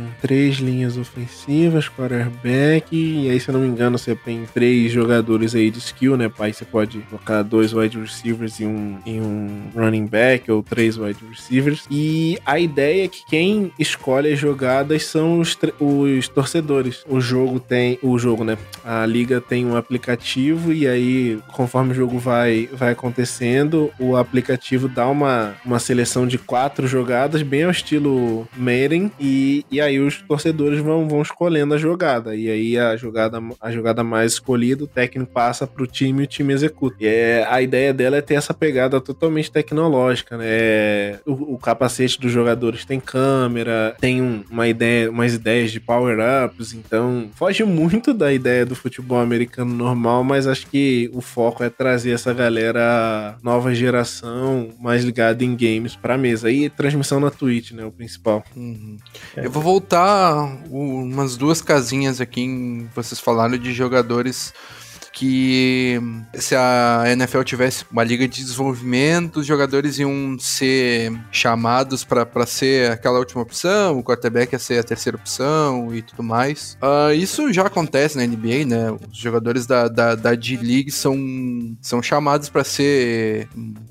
3 linhas ofensivas, quarterback, e aí, se eu não me engano, você tem 3 jogadores aí de skill, né, pai? Você pode colocar 2 wide receivers e um running back, ou 3 wide receivers. E a ideia é que quem escolhe as jogadas são os torcedores. O jogo, né? A liga tem um aplicativo, e aí, conforme o jogo vai acontecendo, o aplicativo dá uma seleção de 4 jogadas, bem ao estilo Madden, e aí os torcedores vão escolhendo a jogada. E aí a jogada mais escolhida, o técnico passa pro time e o time executa. E a ideia dela é ter essa pegada totalmente tecnológica, né? O capacete dos jogadores tem câmera, tem umas ideias de power-ups, então foge muito da ideia do futebol americano normal, mas acho que o foco é trazer essa galera nova geração, mais ligada em games pra mesa. E transmissão na Twitch, né? O principal. Eu vou voltar umas 2 casinhas aqui em vocês falaram de jogadores que se a NFL tivesse uma liga de desenvolvimento, os jogadores iam ser chamados para ser aquela última opção, o quarterback ia ser a terceira opção e tudo mais. Isso já acontece na NBA, né? Os jogadores da D-League são chamados para ser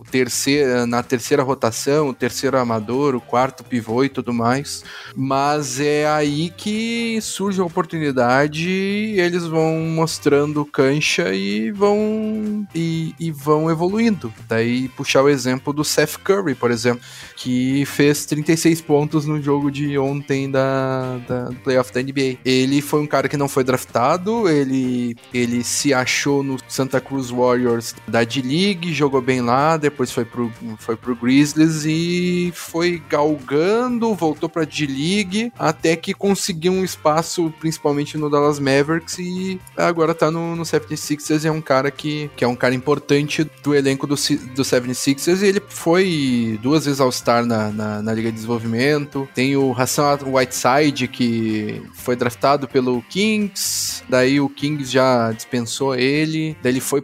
na terceira rotação, o terceiro armador, o quarto pivô e tudo mais. Mas é aí que surge a oportunidade e eles vão mostrando cancha e vão evoluindo. Daí puxar o exemplo do Seth Curry, por exemplo, que fez 36 pontos no jogo de ontem da playoff da NBA. Ele foi um cara que não foi draftado, ele se achou no Santa Cruz Warriors da D-League, jogou bem lá, depois foi pro Grizzlies e foi galgando, voltou pra D-League, até que conseguiu um espaço, principalmente no Dallas Mavericks, e agora tá no 76ers, é um cara que é um cara importante do elenco do 76ers, e ele foi 2 vezes All-Star na Liga de Desenvolvimento. Tem o Hassan Whiteside, que foi draftado pelo Kings, daí o Kings já dispensou ele, daí ele foi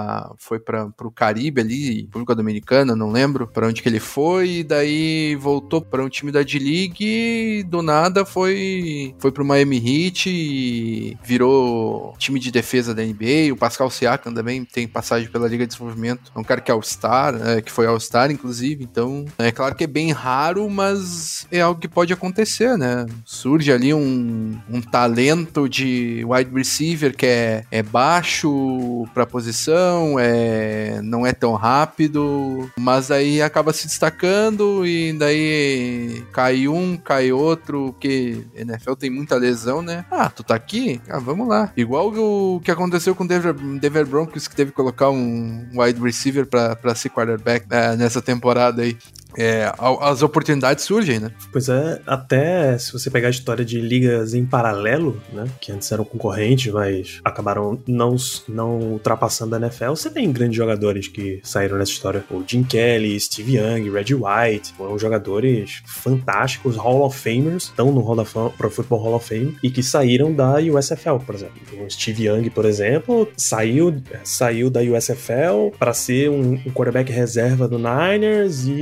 pro Caribe ali, República Dominicana, não lembro pra onde que ele foi, e daí voltou pra um time da D-League e do nada foi pro Miami Heat e virou time de defesa da NBA. O Pascal Siakam também tem passagem pela Liga de Desenvolvimento, é um cara que é All-Star, que foi All-Star inclusive, então é claro que é bem raro, mas é algo que pode acontecer, né? Surge ali um talento de wide receiver que é baixo pra posição, não é tão rápido, mas aí acaba se destacando e daí cai um, cai outro, porque NFL tem muita lesão, né? Tu tá aqui? Vamos lá. Igual o que aconteceu com o Denver Broncos, que teve que colocar um wide receiver pra ser quarterback nessa temporada aí. As oportunidades surgem, né? Pois é, até se você pegar a história de ligas em paralelo, né, que antes eram concorrentes, mas acabaram não ultrapassando a NFL, você tem grandes jogadores que saíram nessa história. O Jim Kelly, Steve Young, Reggie White, foram jogadores fantásticos, Hall of Famers, estão no Pro Football Hall of Fame, e que saíram da USFL, por exemplo. O Steve Young, por exemplo, saiu da USFL para ser um quarterback reserva do Niners, e aliás,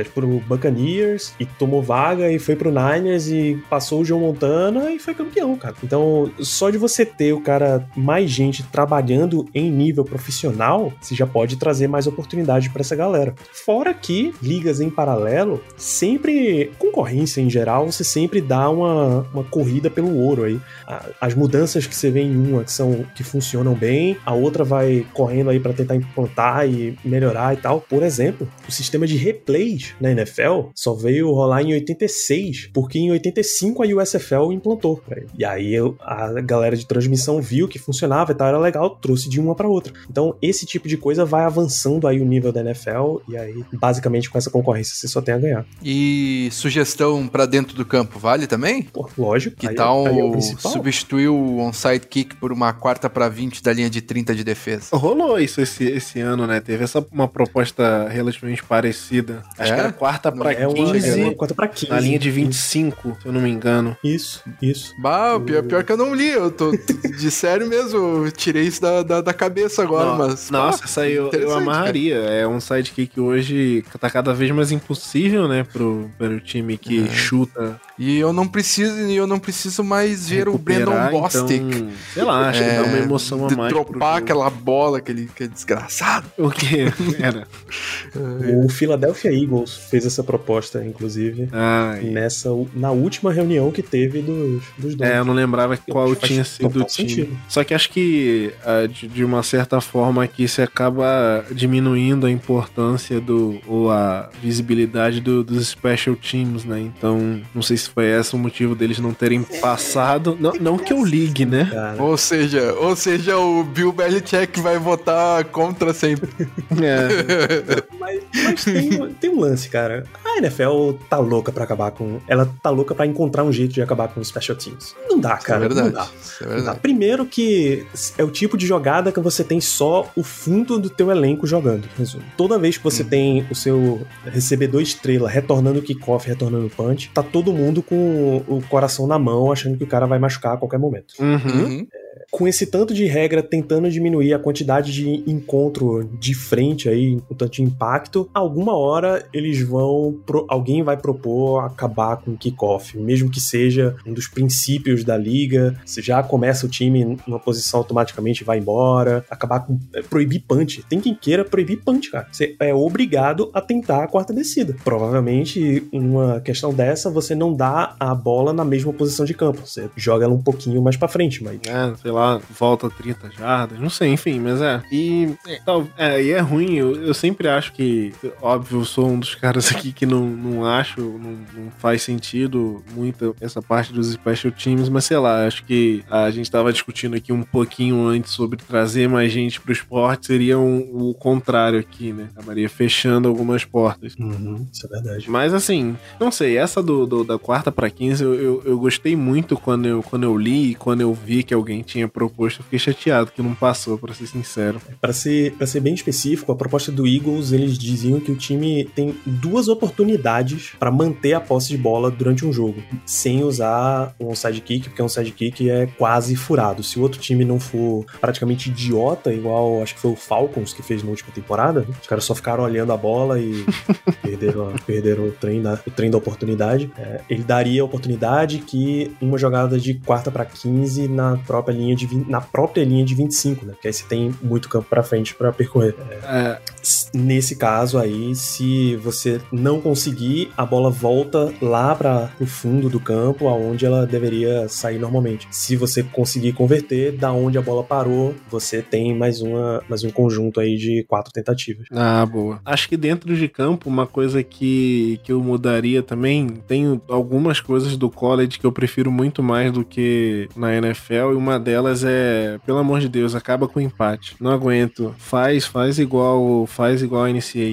pro Buccaneers e tomou vaga e foi pro Niners e passou o Joe Montana e foi campeão, cara. Então, só de você ter o cara, mais gente trabalhando em nível profissional, você já pode trazer mais oportunidade pra essa galera. Fora que ligas em paralelo, sempre, concorrência em geral, você sempre dá uma corrida pelo ouro aí. As mudanças que você vê em uma que funcionam bem, a outra vai correndo aí pra tentar implantar e melhorar e tal. Por exemplo, o sistema de replays na NFL só veio rolar em 86, porque em 85 a USFL implantou. E aí a galera de transmissão viu que funcionava e tal, era legal, trouxe de uma pra outra. Então esse tipo de coisa vai avançando aí o nível da NFL e aí basicamente com essa concorrência você só tem a ganhar. E sugestão pra dentro do campo, vale também? Pô, lógico. Que tal substituir o onside kick por uma 4ª-20 da linha de 30 de defesa? Rolou isso esse ano, né? Teve uma proposta relativamente parecida. Acho que era 4ª-15. Na linha de 25, se eu não me engano. Isso. Bah, pior que eu não li. Eu tô de sério mesmo. Eu tirei isso da cabeça agora, mas... Nossa, essa aí eu amarraria. Cara. É um sidekick hoje tá cada vez mais impossível, né? Pro time que chuta. E eu não preciso mais ver o Brandon Bostic. Então, sei lá, acho que dá uma emoção a mais. Dropar aquela bola, aquele desgraçado. O que? Era. O Philadelphia Eagles fez essa proposta, inclusive, na última reunião que teve dos dois. Eu não lembrava qual tinha sido o time. Sentido. Só que acho que, de uma certa forma, aqui você acaba diminuindo a importância ou a visibilidade dos special teams, né? Então, não sei se foi esse o motivo deles não terem passado. Não que eu ligue, né? Cara. Ou seja, o Bill Belichick vai votar contra sempre. Mas tem um lance, cara. A NFL tá louca pra acabar com... Ela tá louca pra encontrar um jeito de acabar com os special teams. Não dá, cara. Isso é verdade. Não dá. Isso é verdade. Primeiro que é o tipo de jogada que você tem só o fundo do teu elenco jogando. Resumo. Toda vez que você tem o seu recebedor estrela retornando o kickoff, retornando o punch, tá todo mundo com o coração na mão, achando que o cara vai machucar a qualquer momento. Com esse tanto de regra, tentando diminuir a quantidade de encontro de frente aí, com tanto de impacto, alguma hora alguém vai propor acabar com o kickoff, mesmo que seja um dos princípios da liga. Você já começa o time numa posição automaticamente vai embora, acabar com proibir punch. Tem quem queira proibir punch, cara. Você é obrigado a tentar a quarta descida. Provavelmente, uma questão dessa, você não dá a bola na mesma posição de campo. Você joga ela um pouquinho mais pra frente, mas... sei lá, volta 30 jardas, não sei, enfim, mas E é ruim, eu sempre acho que, óbvio, eu sou um dos caras aqui que não faz sentido muito essa parte dos special teams, mas sei lá, acho que a gente tava discutindo aqui um pouquinho antes sobre trazer mais gente pro esporte, seria o contrário aqui, né? Acabaria fechando algumas portas. Isso é verdade. Mas assim, não sei, essa da 4ª-15 eu gostei muito quando eu li e quando eu vi que alguém tinha proposto, eu fiquei chateado que não passou, pra ser sincero. Pra ser bem específico, a proposta do Eagles, eles diziam que o time tem 2 oportunidades pra manter a posse de bola durante um jogo, sem usar um onside kick, porque um onside kick é quase furado. Se o outro time não for praticamente idiota, igual acho que foi o Falcons que fez na última temporada, os caras só ficaram olhando a bola e perderam o trem da oportunidade. Ele daria a oportunidade que uma jogada de 4ª-15 na própria linha de 25, né? Porque aí você tem muito campo pra frente pra percorrer. Nesse caso aí, se você não conseguir, a bola volta lá para o fundo do campo, aonde ela deveria sair normalmente. Se você conseguir converter, da onde a bola parou, você tem mais um conjunto aí de 4 tentativas. Boa. Acho que dentro de campo, uma coisa que eu mudaria também, tem algumas coisas do college que eu prefiro muito mais do que na NFL, e uma delas é, pelo amor de Deus, acaba com o empate. Não aguento. Faz igual a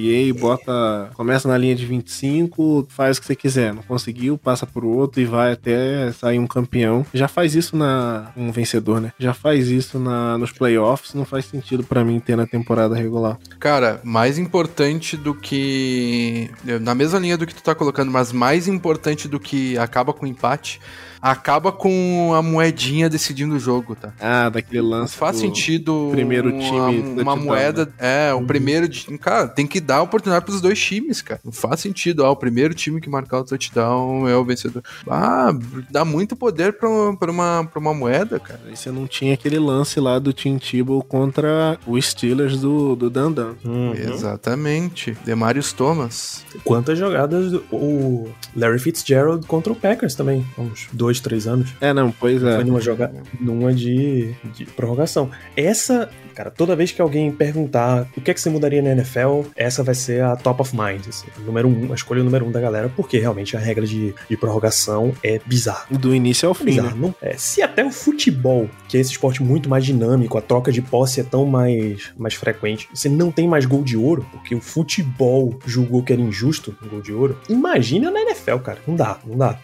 NCAA, começa na linha de 25, faz o que você quiser. Não conseguiu, passa pro outro e vai até sair um campeão. Já faz isso um vencedor, né? Já faz isso nos playoffs, não faz sentido pra mim ter na temporada regular. Cara, mais importante do que... Na mesma linha do que tu tá colocando, mas mais importante do que acaba com o empate, acaba com a moedinha decidindo o jogo, tá? Daquele lance. Faz sentido primeiro time uma moeda, o primeiro Cara, tem que dar oportunidade pros dois times, cara. Não faz sentido. O primeiro time que marcar o touchdown é o vencedor. Dá muito poder pra uma moeda, cara. Aí você não tinha aquele lance lá do Tim Tebow contra os Steelers do Dandan. Exatamente. Demarius Thomas. Quantas jogadas o Larry Fitzgerald contra o Packers também, há uns 2, 3 anos. Pois é. Foi numa jogada, numa de prorrogação. Essa, cara, toda vez que alguém perguntar o que é que você mudaria na NFL, essa vai ser a top of mind, assim, a escolha número 1 da galera, porque realmente a regra de prorrogação é bizarra. Do início ao fim, bizarro, né? Se até o futebol, que é esse esporte muito mais dinâmico, a troca de posse é tão mais frequente, você não tem mais gol de ouro, porque o futebol julgou que era injusto o gol de ouro, imagina na NFL, cara, não dá.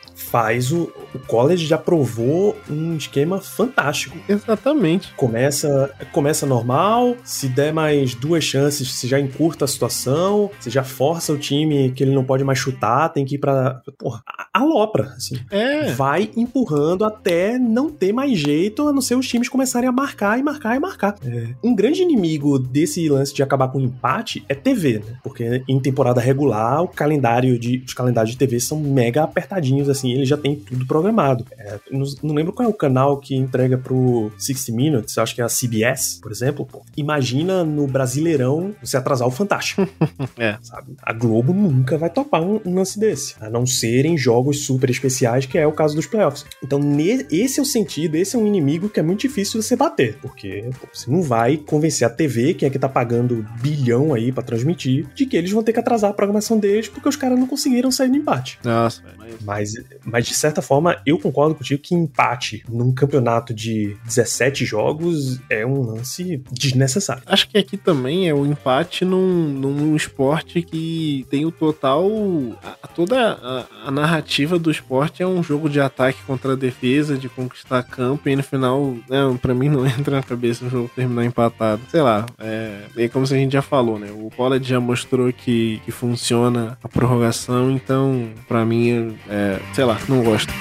O college já provou um esquema fantástico. Exatamente. Começa normal, se der mais 2 chances, você já encurta a situação, você já força o time que ele não pode mais chutar, tem que ir pra... Porra, alopra, assim. Vai empurrando até não ter mais jeito, a não ser os times começarem a marcar e marcar e marcar. Um grande inimigo desse lance de acabar com o empate é TV, né? Porque em temporada regular, os calendários de TV são mega apertadinhos, assim, ele já tem tudo programado. Não lembro qual é o canal que entrega pro 60 Minutes, acho que é a CBS, por exemplo. Imagina no Brasileirão você atrasar o Fantástico. Sabe? A Globo nunca vai topar um lance desse, a não ser em jogos super especiais, que é o caso dos playoffs. Então, esse é o sentido, esse é um inimigo que é muito difícil de você bater, porque você não vai convencer a TV, que é que tá pagando bilhão aí pra transmitir, de que eles vão ter que atrasar a programação deles porque os caras não conseguiram sair no empate. Nossa, mas de certa forma, eu concordo contigo que empate num campeonato de 17 jogos é um lance desnecessário. Acho que aqui também é o empate num esporte que tem o total... Toda a narrativa do esporte é um jogo de ataque contra a defesa, de conquistar campo, e no final, pra mim não entra na cabeça o jogo terminar empatado. Sei lá, é como a gente já falou, né? O college já mostrou que funciona a prorrogação, então pra mim, sei lá, não gosto.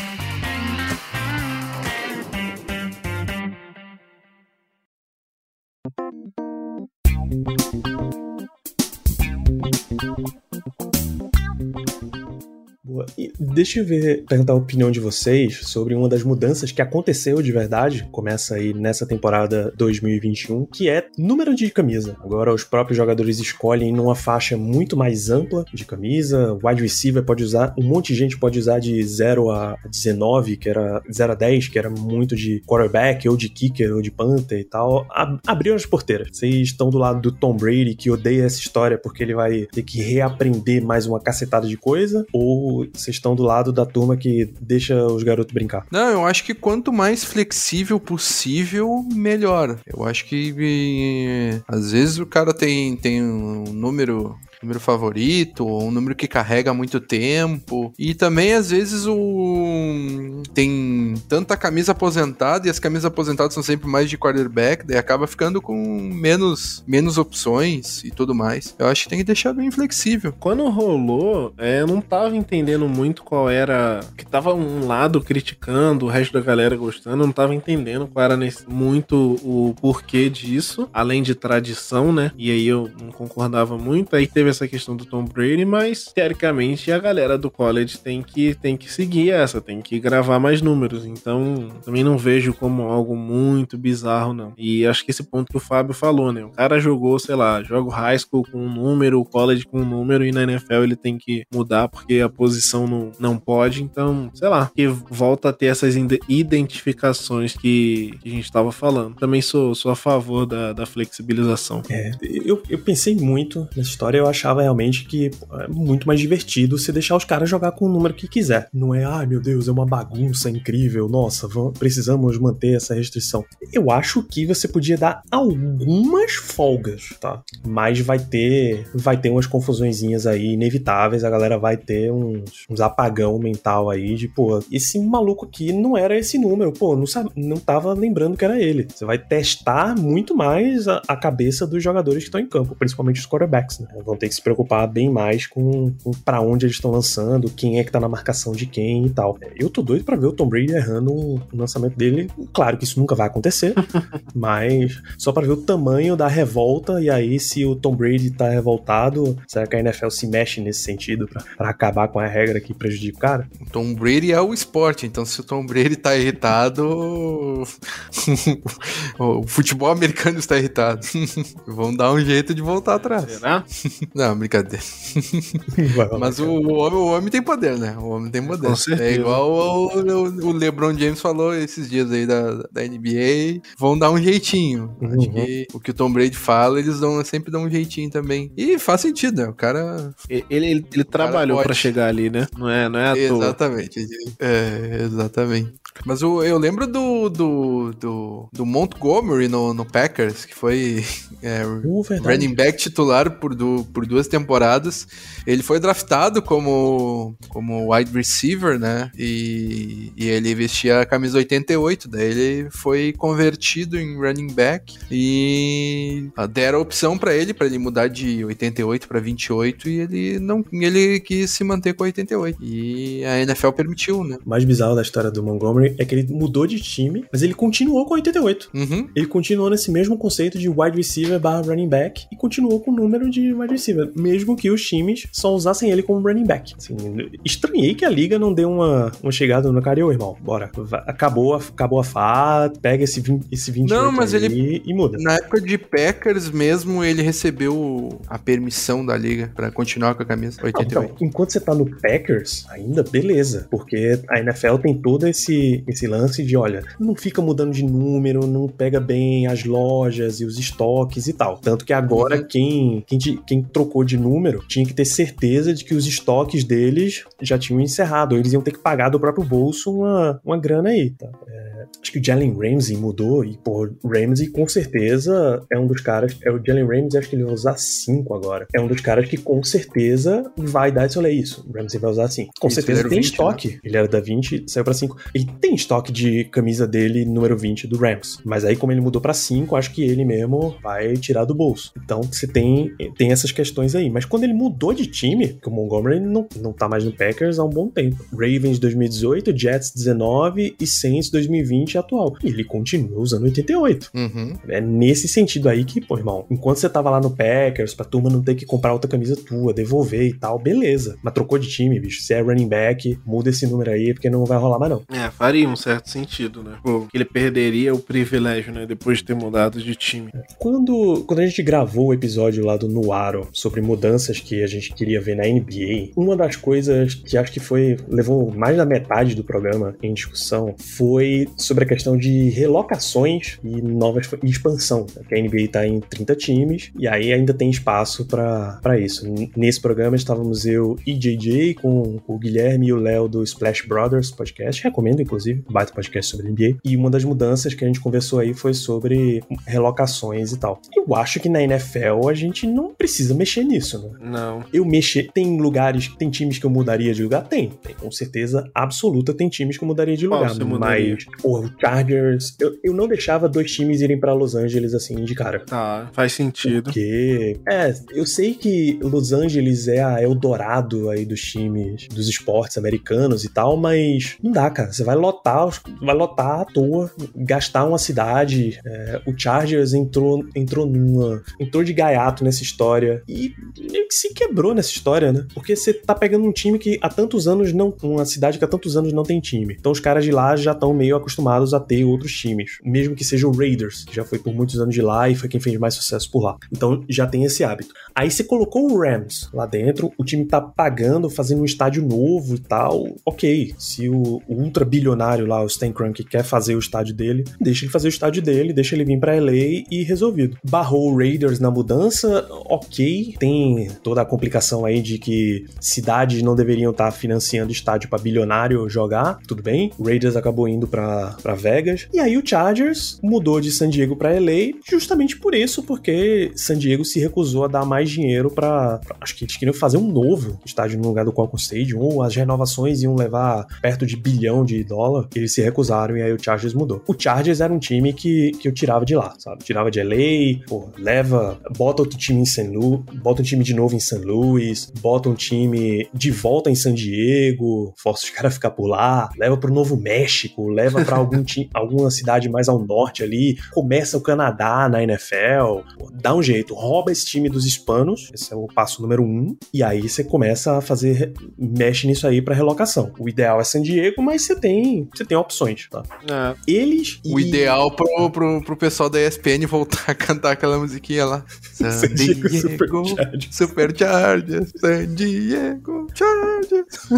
Boa. E deixa eu perguntar a opinião de vocês sobre uma das mudanças que aconteceu de verdade, começa aí nessa temporada 2021, que é número de camisa. Agora os próprios jogadores escolhem numa faixa muito mais ampla de camisa, wide receiver pode usar, um monte de gente pode usar de 0 a 19, que era 0 a 10, que era muito de quarterback, ou de kicker, ou de punter e tal. Abriu as porteiras. Vocês estão do lado do Tom Brady, que odeia essa história porque ele vai ter que reaprender mais uma cacetada de coisa, ou vocês estão do lado da turma que deixa os garotos brincar? Não, eu acho que quanto mais flexível possível, melhor. Eu acho que às vezes o cara tem um número favorito, ou um número que carrega há muito tempo, e também às vezes tem tanta camisa aposentada, e as camisas aposentadas são sempre mais de quarterback, daí acaba ficando com menos opções e tudo mais. Eu acho que tem que deixar bem flexível. Quando rolou, eu não tava entendendo muito qual era, que tava um lado criticando, o resto da galera gostando, eu não tava entendendo qual era muito o porquê disso, além de tradição, né, e aí eu não concordava muito. Aí teve essa questão do Tom Brady, mas teoricamente a galera do college tem que seguir tem que gravar mais números, então também não vejo como algo muito bizarro, não. E acho que esse ponto que o Fábio falou, né, o cara jogou, sei lá, joga o high school com um número, o college com um número, e na NFL ele tem que mudar porque a posição não pode, então, sei lá, que volta a ter essas identificações que a gente tava falando. Também sou a favor da flexibilização. Eu pensei muito nessa história, eu achava realmente que é muito mais divertido você deixar os caras jogar com o número que quiser. Não é, ai meu Deus, é uma bagunça incrível, nossa, precisamos manter essa restrição. Eu acho que você podia dar algumas folgas, tá? Mas vai ter umas confusõezinhas aí inevitáveis, a galera vai ter uns apagão mental aí de, pô, esse maluco aqui não era esse número, pô, não tava lembrando que era ele. Você vai testar muito mais a cabeça dos jogadores que estão em campo, principalmente os quarterbacks, né? Vão ter ter que se preocupar bem mais com pra onde eles estão lançando, quem é que tá na marcação de quem e tal. Eu tô doido pra ver o Tom Brady errando o lançamento dele. Claro que isso nunca vai acontecer, mas só pra ver o tamanho da revolta, e aí se o Tom Brady tá revoltado, será que a NFL se mexe nesse sentido pra acabar com a regra que prejudica o cara? O Tom Brady é o esporte, então se o Tom Brady tá irritado, o futebol americano está irritado. Vão dar um jeito de voltar atrás. Será? Não, brincadeira. Mas o homem tem poder, né? O homem tem poder. Com certeza. É igual o LeBron James falou esses dias aí da NBA. Vão dar um jeitinho. Acho que o que o Tom Brady fala, eles sempre dão um jeitinho também. E faz sentido, né? O cara... Ele trabalhou pra chegar ali, né? Não é à toa. Exatamente. Exatamente. Mas eu lembro do Montgomery no Packers, que foi running back titular por 2 temporadas. Ele foi draftado como wide receiver, né? E ele vestia a camisa 88. Daí ele foi convertido em running back e deram a opção pra ele mudar de 88 pra 28 e ele quis se manter com 88. E a NFL permitiu, né? O mais bizarro da história do Montgomery é que ele mudou de time, mas ele continuou com 88. Uhum. Ele continuou nesse mesmo conceito de wide receiver / running back e continuou com o número de wide receiver, mesmo que os times só usassem ele como running back. Assim, estranhei que a liga não deu uma chegada no cara, irmão, bora. Acabou a FA, pega esse 28 não, mas aí e muda. Na época de Packers mesmo, ele recebeu a permissão da liga pra continuar com a camisa 88. Então, enquanto você tá no Packers, ainda beleza, porque a NFL tem todo esse lance de, olha, não fica mudando de número, não pega bem as lojas e os estoques e tal. Tanto que agora quem trocou de número tinha que ter certeza de que os estoques deles já tinham encerrado, ou eles iam ter que pagar do próprio bolso uma grana aí, tá? Acho que o Jalen Ramsey mudou e, pô, Ramsey com certeza é um dos caras, o Jalen Ramsey, acho que ele vai usar 5 agora. É um dos caras que com certeza vai dar esse olha isso. O Ramsey vai usar assim. Com certeza ele tem 20, estoque. Né? Ele era da 20, saiu pra 5. Ele tem estoque de camisa dele número 20 do Rams. Mas aí como ele mudou pra 5, acho que ele mesmo vai tirar do bolso. Então você tem essas questões aí. Mas quando ele mudou de time, que o Montgomery não tá mais no Packers há um bom tempo. Ravens 2018, Jets 19 e Saints 2020 atual. E ele continua usando 88. Uhum. É nesse sentido aí que, pô, irmão, enquanto você tava lá no Packers, pra turma não ter que comprar outra camisa tua, devolver e tal, beleza. Mas trocou de time, bicho. Se é running back, muda esse número aí, porque não vai rolar mais não. Faria um certo sentido, né? Pô, ele perderia o privilégio, né? Depois de ter mudado de time. Quando a gente gravou o episódio lá do Nuaro sobre mudanças que a gente queria ver na NBA, uma das coisas que acho que levou mais da metade do programa em discussão foi sobre a questão de relocações e expansão, né? Que a NBA tá em 30 times e aí ainda tem espaço pra isso. Nesse programa estávamos eu e JJ com o Guilherme e o Léo do Splash Brothers podcast, recomendo inclusive, baita podcast sobre NBA, e uma das mudanças que a gente conversou aí foi sobre relocações e tal. Eu acho que na NFL a gente não precisa mexer nisso, né? Não. Tem lugares, tem times que eu mudaria de lugar? Tem, com certeza absoluta tem times que eu mudaria de lugar, mas o Chargers, eu não deixava 2 times irem pra Los Angeles assim de cara. Tá, faz sentido. Porque, eu sei que Los Angeles é a Eldorado aí dos times, dos esportes americanos e tal, mas não dá, cara. Você vai lotar à toa, gastar uma cidade. O Chargers entrou de gaiato nessa história e meio que se quebrou nessa história, né? Porque você tá pegando um time que há tantos anos uma cidade que há tantos anos não tem time. Então os caras de lá já estão meio acostumados a ter outros times, mesmo que seja o Raiders, que já foi por muitos anos de lá e foi quem fez mais sucesso por lá. Então já tem esse hábito. Aí você colocou o Rams lá dentro, o time tá pagando, fazendo um estádio novo e tal, ok. Se o ultra bilionário lá, o Stan Kroenke, quer fazer o estádio dele, deixa ele fazer o estádio dele, deixa ele vir pra LA e resolvido. Barrou o Raiders na mudança, ok. Tem toda a complicação aí de que cidades não deveriam estar financiando estádio pra bilionário jogar, tudo bem. O Raiders acabou indo pra Vegas. E aí o Chargers mudou de San Diego pra LA justamente por isso, porque San Diego se recusou a dar mais dinheiro pra acho que eles queriam fazer um novo estádio no lugar do Qualcomm Stadium, ou as renovações iam levar perto de $1 bilhão, bola, eles se recusaram e aí o Chargers mudou. O Chargers era um time que eu tirava de lá, sabe? Tirava de LA, pô, bota outro time em St. Louis, bota um time de novo em St. Louis, bota um time de volta em San Diego, força os caras a ficar por lá, leva pro Novo México, leva pra alguma cidade mais ao norte ali, começa o Canadá na NFL, pô, dá um jeito, rouba esse time dos hispanos, esse é o passo número 1, e aí você começa a mexe nisso aí pra relocação. O ideal é San Diego, mas você tem opções, tá? O ideal pro pessoal da ESPN voltar a cantar aquela musiquinha lá. San Diego, Superchargers, San Diego, Chargers.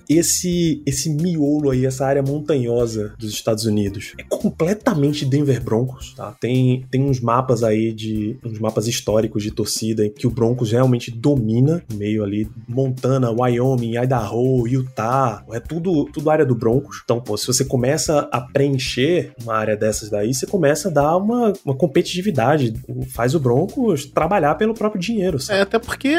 Esse miolo aí, essa área montanhosa dos Estados Unidos, é completamente Denver Broncos, tá? Tem uns mapas aí uns mapas históricos de torcida que o Broncos realmente domina, meio ali, Montana, Wyoming, Idaho, Utah, é tudo área do Broncos. Então, pô, se você começa a preencher uma área dessas daí, você começa a dar uma competitividade, faz o Broncos trabalhar pelo próprio dinheiro, sabe? Até porque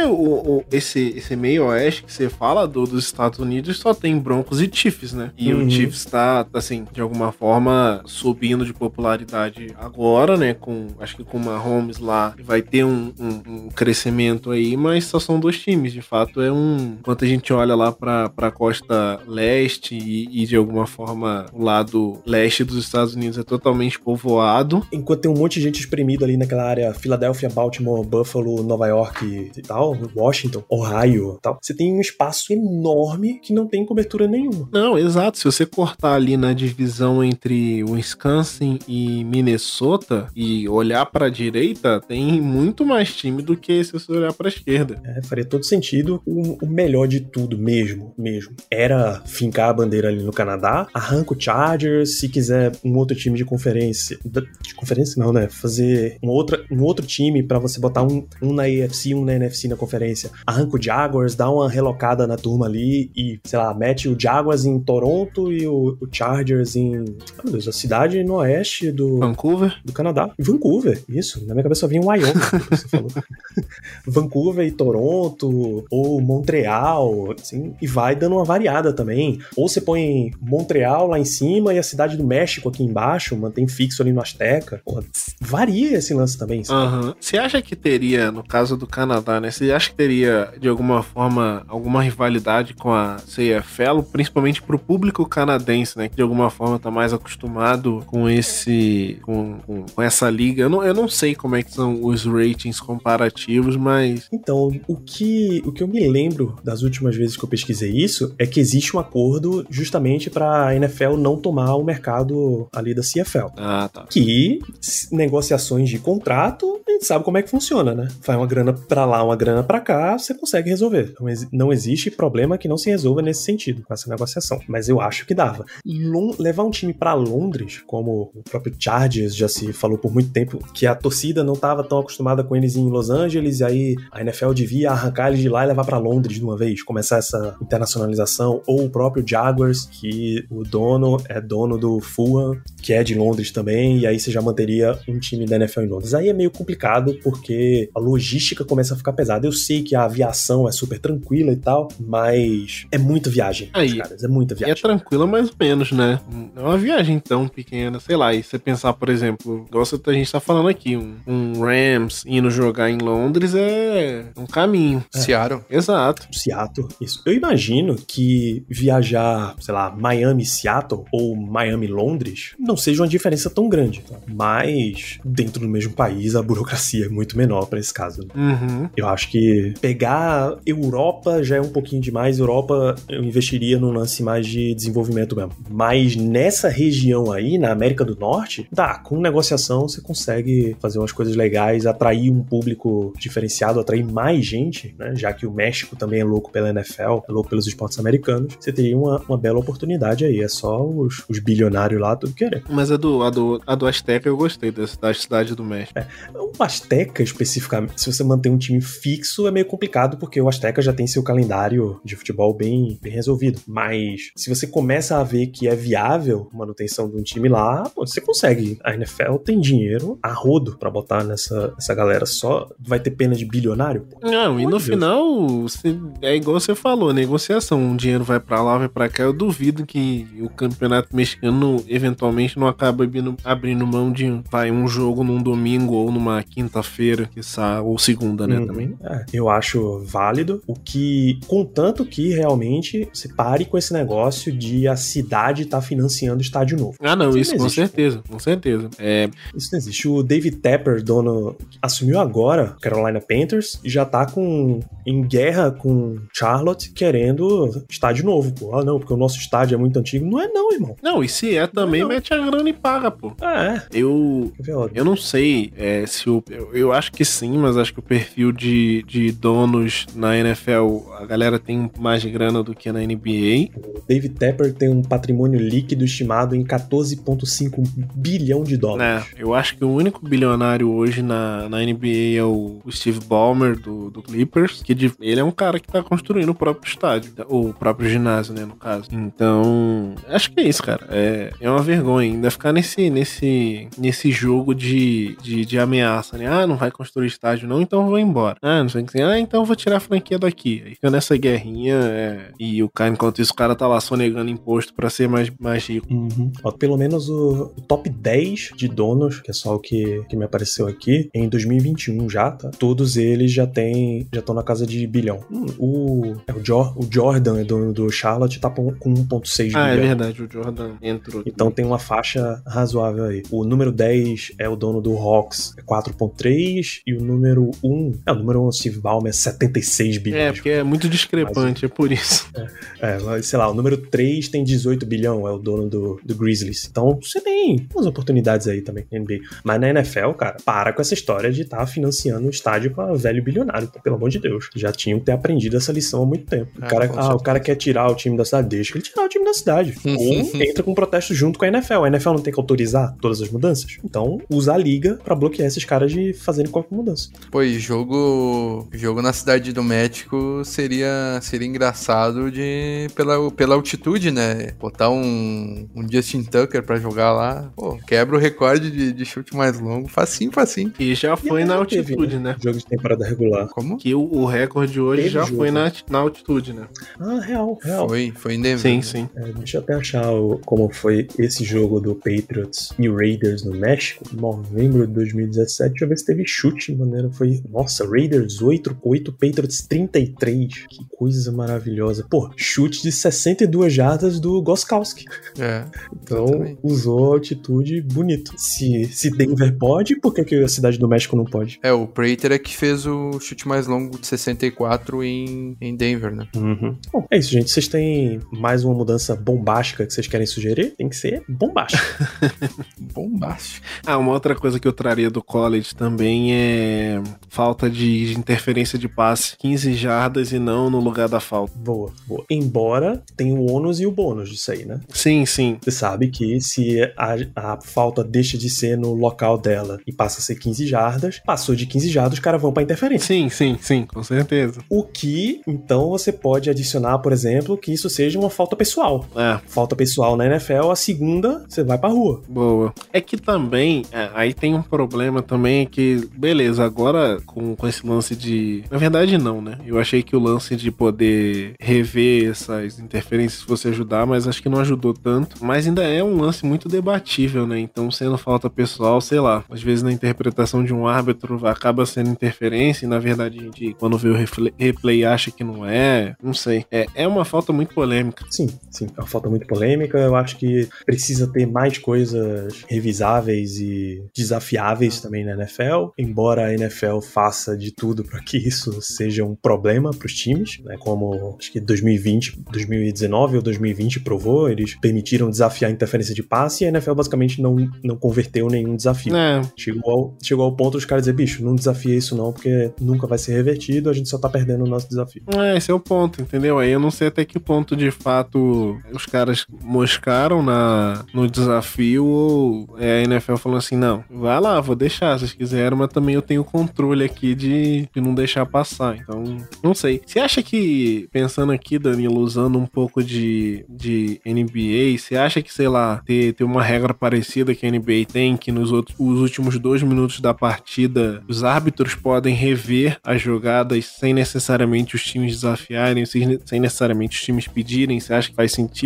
esse meio oeste que você fala dos Estados Unidos só tem Broncos e Chiefs, né? E o Chiefs tá, assim, de alguma forma subindo de popularidade agora, né? Acho que com o Mahomes lá vai ter um crescimento aí, mas só são 2 times, de fato enquanto a gente olha lá pra costa leste e de alguma forma o lado leste dos Estados Unidos é totalmente povoado. Enquanto tem um monte de gente espremido ali naquela área Filadélfia, Baltimore, Buffalo, Nova York e tal, Washington, Ohio e tal, você tem um espaço enorme que não tem cobertura nenhuma. Não, exato. Se você cortar ali na divisão entre Wisconsin e Minnesota e olhar pra direita, tem muito mais time do que se você olhar pra esquerda. Faria todo sentido. O melhor de tudo mesmo, era fincar a bandeira ali no Canadá, arranca o Chargers, se quiser um outro time de conferência não, né? Fazer um outro time pra você botar um na AFC, um na NFC na conferência, arranca o Jaguars, dá uma relocada na turma ali e, sei lá, mete o Jaguars em Toronto e o Chargers em, meu Deus, a cidade no oeste do Canadá. Vancouver, isso. Na minha cabeça só vinha Wyoming, que você falou. Vancouver e Toronto, ou Montreal, assim, e vai dando uma variada também. Ou você põe Montreal lá em cima e a cidade do México aqui embaixo, mantém fixo ali no Azteca. Pô, varia esse lance também. Você acha que teria, no caso do Canadá, né? Você acha que teria, de alguma forma, alguma rivalidade com a CFL, principalmente pro público canadense, né? Que de alguma forma tá mais acostumado com com essa liga. Eu não sei como é que são os ratings comparativos, mas... Então, o que eu me lembro das últimas vezes que eu pesquisei isso é que existe um acordo justamente pra NFL não tomar o mercado ali da CFL. Ah, tá. Que negociações de contrato, a gente sabe como é que funciona, né? Vai uma grana pra lá, uma grana pra cá, você consegue resolver. Não existe problema que não se resolva nesse sentido, com essa negociação. Mas eu acho que dava. Levar um time pra Londres, como o próprio Chargers já se falou por muito tempo, que a torcida não tava tão acostumada com eles em Los Angeles, e aí a NFL devia arrancar eles de lá e levar pra Londres de uma vez, começar essa internacionalização, ou o próprio Jaguars, que o dono é dono do Fulham, que é de Londres também, e aí você já manteria um time da NFL em Londres. Aí é meio complicado, porque a logística começa a ficar pesada. Eu sei que a aviação é super tranquila e tal, mas é muita viagem, caras, é muita viagem. É tranquila mais ou menos, né? Não é uma viagem tão pequena, sei lá, e você pensar, por exemplo, igual a gente tá falando aqui, um Rams indo jogar em Londres é um caminho. Seattle. Exato. Seattle, isso. Eu imagino que viajar, sei lá, Miami-Seattle ou Miami-Londres não seja uma diferença tão grande, tá? Mas dentro do mesmo país a burocracia é muito menor pra esse caso. Uhum. Eu acho que pegar Europa já é um pouquinho demais. Europa eu investiria num lance mais de desenvolvimento mesmo. Mas nessa região aí, na América do Norte, com negociação você consegue fazer umas coisas legais, atrair um público diferenciado, atrair mais gente, né? Já que o México também é louco pela NFL, é louco pelos esportes americanos, você teria uma bela oportunidade aí. É só os bilionários lá tudo querer. Mas a do Azteca eu gostei, da cidade do México. O Azteca, especificamente, se você manter um time fixo, é meio complicado, porque o Azteca já tem seu calendário de futebol bem resolvido. Mas se você começa a ver que é viável a manutenção de um time lá, pô, você consegue. A NFL tem dinheiro a rodo pra botar nessa galera. Só vai ter pena de bilionário? Pô. Não, e no final é igual você falou, negociação. Um dinheiro vai pra lá, vai pra cá. Eu duvido que e o campeonato mexicano eventualmente não acaba abrindo mão de um jogo num domingo ou numa quinta-feira, ou segunda, né, também. Eu acho válido, contanto que realmente se pare com esse negócio de a cidade tá financiando estádio novo. Isso com certeza. Isso não existe. O David Tepper, dono, assumiu agora Carolina Panthers e já tá em guerra com Charlotte, querendo estádio novo, pô. Não, porque o nosso estádio é muito antigo. Não é não, irmão. Não, e se também, mete a grana e paga, pô. Eu não sei eu acho que sim, mas acho que o perfil de donos na NFL, a galera tem mais grana do que na NBA. O David Tepper tem um patrimônio líquido estimado em 14,5 bilhão de dólares. Eu acho que o único bilionário hoje na NBA é o Steve Ballmer do Clippers, que ele é um cara que tá construindo o próprio estádio, o próprio ginásio, né, no caso. Então, acho que é isso, cara. É uma vergonha ainda ficar nesse jogo de ameaça, né? Não vai construir estádio não, então eu vou embora. Não sei o que. Então eu vou tirar a franquia daqui. Aí fica nessa guerrinha e enquanto isso o cara tá lá sonegando imposto pra ser mais rico. Pelo menos o top 10 de donos, que é só o que me apareceu aqui, em 2021 já, tá? Todos eles já estão na casa de bilhão. O Jordan é dono do Charlotte, tá com 1,6 bilhão. É verdade, o Jordan entrou. Então tem uma faixa razoável aí. O número 10 é o dono do Hawks, é 4,3, e o número 1, o Steve Ballmer, é 76 bilhões. Porque é muito discrepante, é por isso. Mas sei lá, o número 3 tem 18 bilhão, é o dono do Grizzlies. Então você tem umas oportunidades aí também na NBA. Mas na NFL, cara, para com essa história de estar financiando o estádio pra velho bilionário, pelo amor de Deus. Já tinham que ter aprendido essa lição há muito tempo. O cara quer tirar o time da cidade, deixa ele tirar o time da cidade. Ou entra com um protesto junto com a NFL. A NFL não tem que autorizar todas as mudanças? Então usa a liga pra bloquear esses caras de fazerem qualquer mudança. Pô, e jogo na cidade do México seria engraçado pela altitude, né? Botar um Justin Tucker pra jogar lá, pô, quebra o recorde de chute mais longo, facinho. E já foi na altitude, né? Jogo de temporada regular. Como? Que o recorde hoje já foi na altitude, né? Real. Foi em Denver. Sim. Deixa eu até achar como foi esse jogo do Patriots e Raiders no México, novembro de 2017. Deixa eu ver se teve chute, maneiro. Nossa, Raiders 8, Patriots 33. Que coisa maravilhosa. Pô, chute de 62 jardas do Gostkowski. Então, exatamente. Usou altitude bonito. Se Denver pode, por que a cidade do México não pode? O Prater é que fez o chute mais longo de 64 em Denver, né? Bom, é isso, gente. Vocês têm mais uma mudança bombástica que vocês querem sugerir? Tem que ser bombástica. Bombástico. Uma outra coisa que eu traria do college também é falta de interferência de passe. 15 jardas e não no lugar da falta. Boa. Embora tenha o ônus e o bônus disso aí, né? Sim. Você sabe que se a falta deixa de ser no local dela e passa a ser 15 jardas, passou de 15 jardas, os caras vão pra interferência. Sim, com certeza. O que, então, você pode adicionar, por exemplo, que isso seja uma falta pessoal. Falta pessoal na NFL, a segunda, você vai pra rua. Boa. É que também, aí tem um problema também que, beleza, agora com esse lance de... Na verdade não, né? Eu achei que o lance de poder rever essas interferências fosse ajudar, mas acho que não ajudou tanto. Mas ainda é um lance muito debatível, né? Então, sendo falta pessoal, sei lá, às vezes na interpretação de um árbitro acaba sendo interferência e na verdade a gente, quando vê o replay, acha que não é. Não sei. É uma falta muito polêmica. Sim, é uma falta muito polêmica. Eu acho que precisa ter mais coisas revisáveis e desafiáveis também na NFL, embora a NFL faça de tudo para que isso seja um problema para os times, né? Como acho que 2019 ou 2020 provou, eles permitiram desafiar a interferência de passe e a NFL basicamente não converteu nenhum desafio. Chegou ao ponto dos caras dizer, bicho, não desafia isso não, porque nunca vai ser revertido, a gente só tá perdendo o nosso desafio. Esse é o ponto, entendeu? Aí eu não sei até que ponto de fato os caras moscaram no desafio ou a NFL falando assim, não, vai lá, vou deixar, se vocês quiserem, mas também eu tenho controle aqui de não deixar passar. Então, não sei. Você acha que, pensando aqui, Danilo, usando um pouco de NBA, você acha que, sei lá, ter uma regra parecida que a NBA tem, que os últimos 2 minutos da partida, os árbitros podem rever as jogadas sem necessariamente os times desafiarem, sem necessariamente os times pedirem, você acha que faz sentido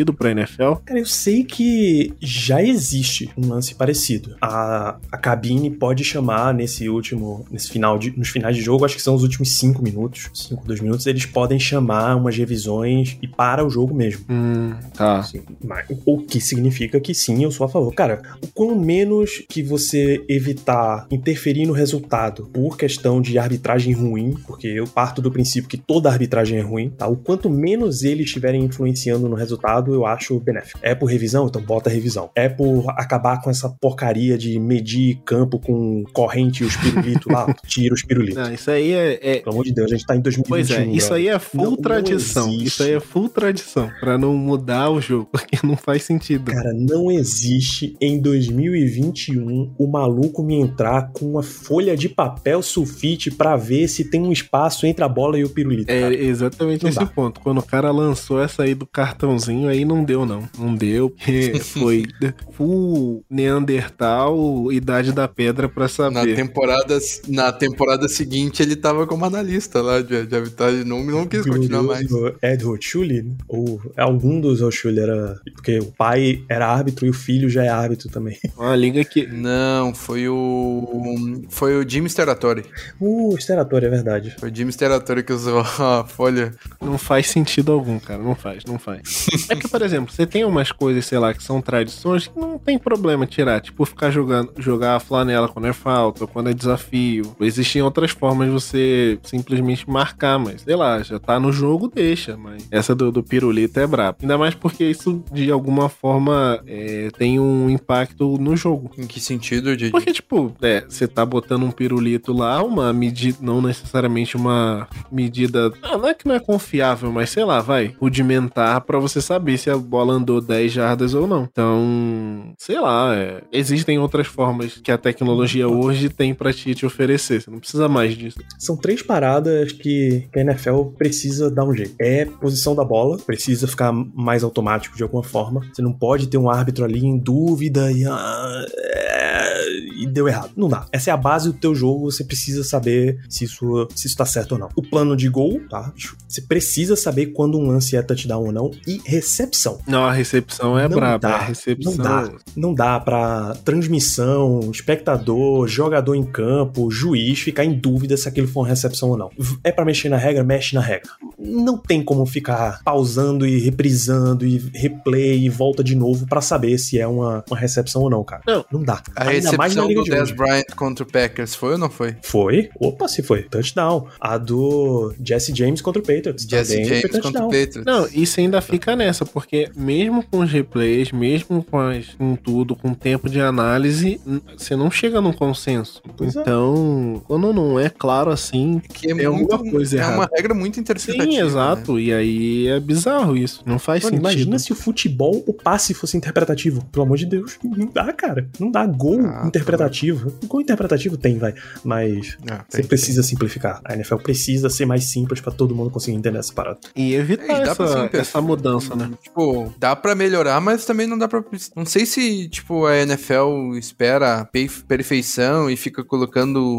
parecido pra NFL? Cara, eu sei que já existe um lance parecido. A cabine pode chamar nos finais de jogo, acho que são os últimos 5 minutos, 2 minutos, eles podem chamar umas revisões e para o jogo mesmo. Tá. Sim, o que significa que sim, eu sou a favor. Cara, o quanto menos que você evitar interferir no resultado por questão de arbitragem ruim, porque eu parto do princípio que toda arbitragem é ruim, tá? O quanto menos eles estiverem influenciando no resultado, eu acho benéfico. É por revisão? Então bota revisão. É por acabar com essa porcaria de medir campo com corrente e os pirulitos lá, tira os pirulitos. Não, isso aí Pelo amor de Deus, a gente tá em 2021. Pois é, isso aí é full tradição. Existe. Isso aí é full tradição, pra não mudar o jogo, porque não faz sentido. Cara, não existe em 2021 o maluco me entrar com uma folha de papel sulfite pra ver se tem um espaço entre a bola e o pirulito. É cara. exatamente Não esse dá. o ponto. Quando o cara lançou essa aí do cartãozinho, aí não deu, não. Não deu, porque foi full Neandertal, Idade da Pedra pra saber. Na temporada seguinte, ele tava como analista lá de arbitragem, não quis continuar mais. Ed Hochuli, ou algum dos Hochuli era... Porque o pai era árbitro e o filho já é árbitro também. Uma liga que... Não, foi o Jimmy Steratori. Steratori, é verdade. Foi o Jimmy Steratori que usou a folha. Não faz sentido algum, cara. Não faz. É que, por exemplo, você tem umas coisas, sei lá, que são tradições que não tem problema tirar. Tipo, jogar a flanela quando é falta, ou quando é desafio. Existem outras formas de você simplesmente marcar, mas, sei lá, já tá no jogo, deixa. Mas essa do pirulito é brabo. Ainda mais porque isso, de alguma forma, tem um impacto no jogo. Em que sentido, Didi? Porque, tipo, você tá botando um pirulito lá, uma medida, não necessariamente uma medida, não é que não é confiável, mas sei lá, rudimentar pra você saber se a bola andou 10 jardas ou não. Então, sei lá, existem outras formas que a tecnologia hoje tem pra te oferecer. Você não precisa mais disso. São 3 paradas que a NFL precisa dar um jeito. É posição da bola, precisa ficar mais automático de alguma forma. Você não pode ter um árbitro ali em dúvida e deu errado. Não dá. Essa é a base do teu jogo, você precisa saber se isso tá certo ou não. O plano de gol, tá? Você precisa saber quando um lance é touchdown ou não. E recepção. Não, a recepção é braba. A recepção... Não dá pra transmissão, espectador, jogador em campo, juiz ficar em dúvida se aquilo foi uma recepção ou não. É pra mexer na regra, mexe na regra. Não tem como ficar pausando e reprisando e replay e volta de novo pra saber se é uma recepção ou não, cara. Não dá. A Ainda mais na recepção Liga do de Dez hoje. Bryant contra o Packers foi ou não foi? Foi? Opa, se foi. Touchdown. A do Jesse James contra o Patriots. Jesse também foi James contra o touchdown. Patriots. Não, isso ainda fica nessa, porque mesmo com os replays, mesmo com tudo, com tempo de análise, você não chega num consenso. Pois é. Então, quando não é claro assim, Que tem alguma coisa errada. uma regra muito interpretativa. Sim, exato. Né? E aí é bizarro isso. Não faz Mano, sentido. imagina se o futebol, o passe fosse interpretativo. Pelo amor de Deus. Não dá, cara. Não dá gol interpretativo. Gol interpretativo tem, mas você precisa simplificar. A NFL precisa ser mais simples pra todo mundo conseguir entender essa parada. E evitar dá pra ser essa mudança, né? Tipo, dá pra melhorar, mas também não dá pra... Não sei se, tipo, a NFL espera perfeição e fica colocando...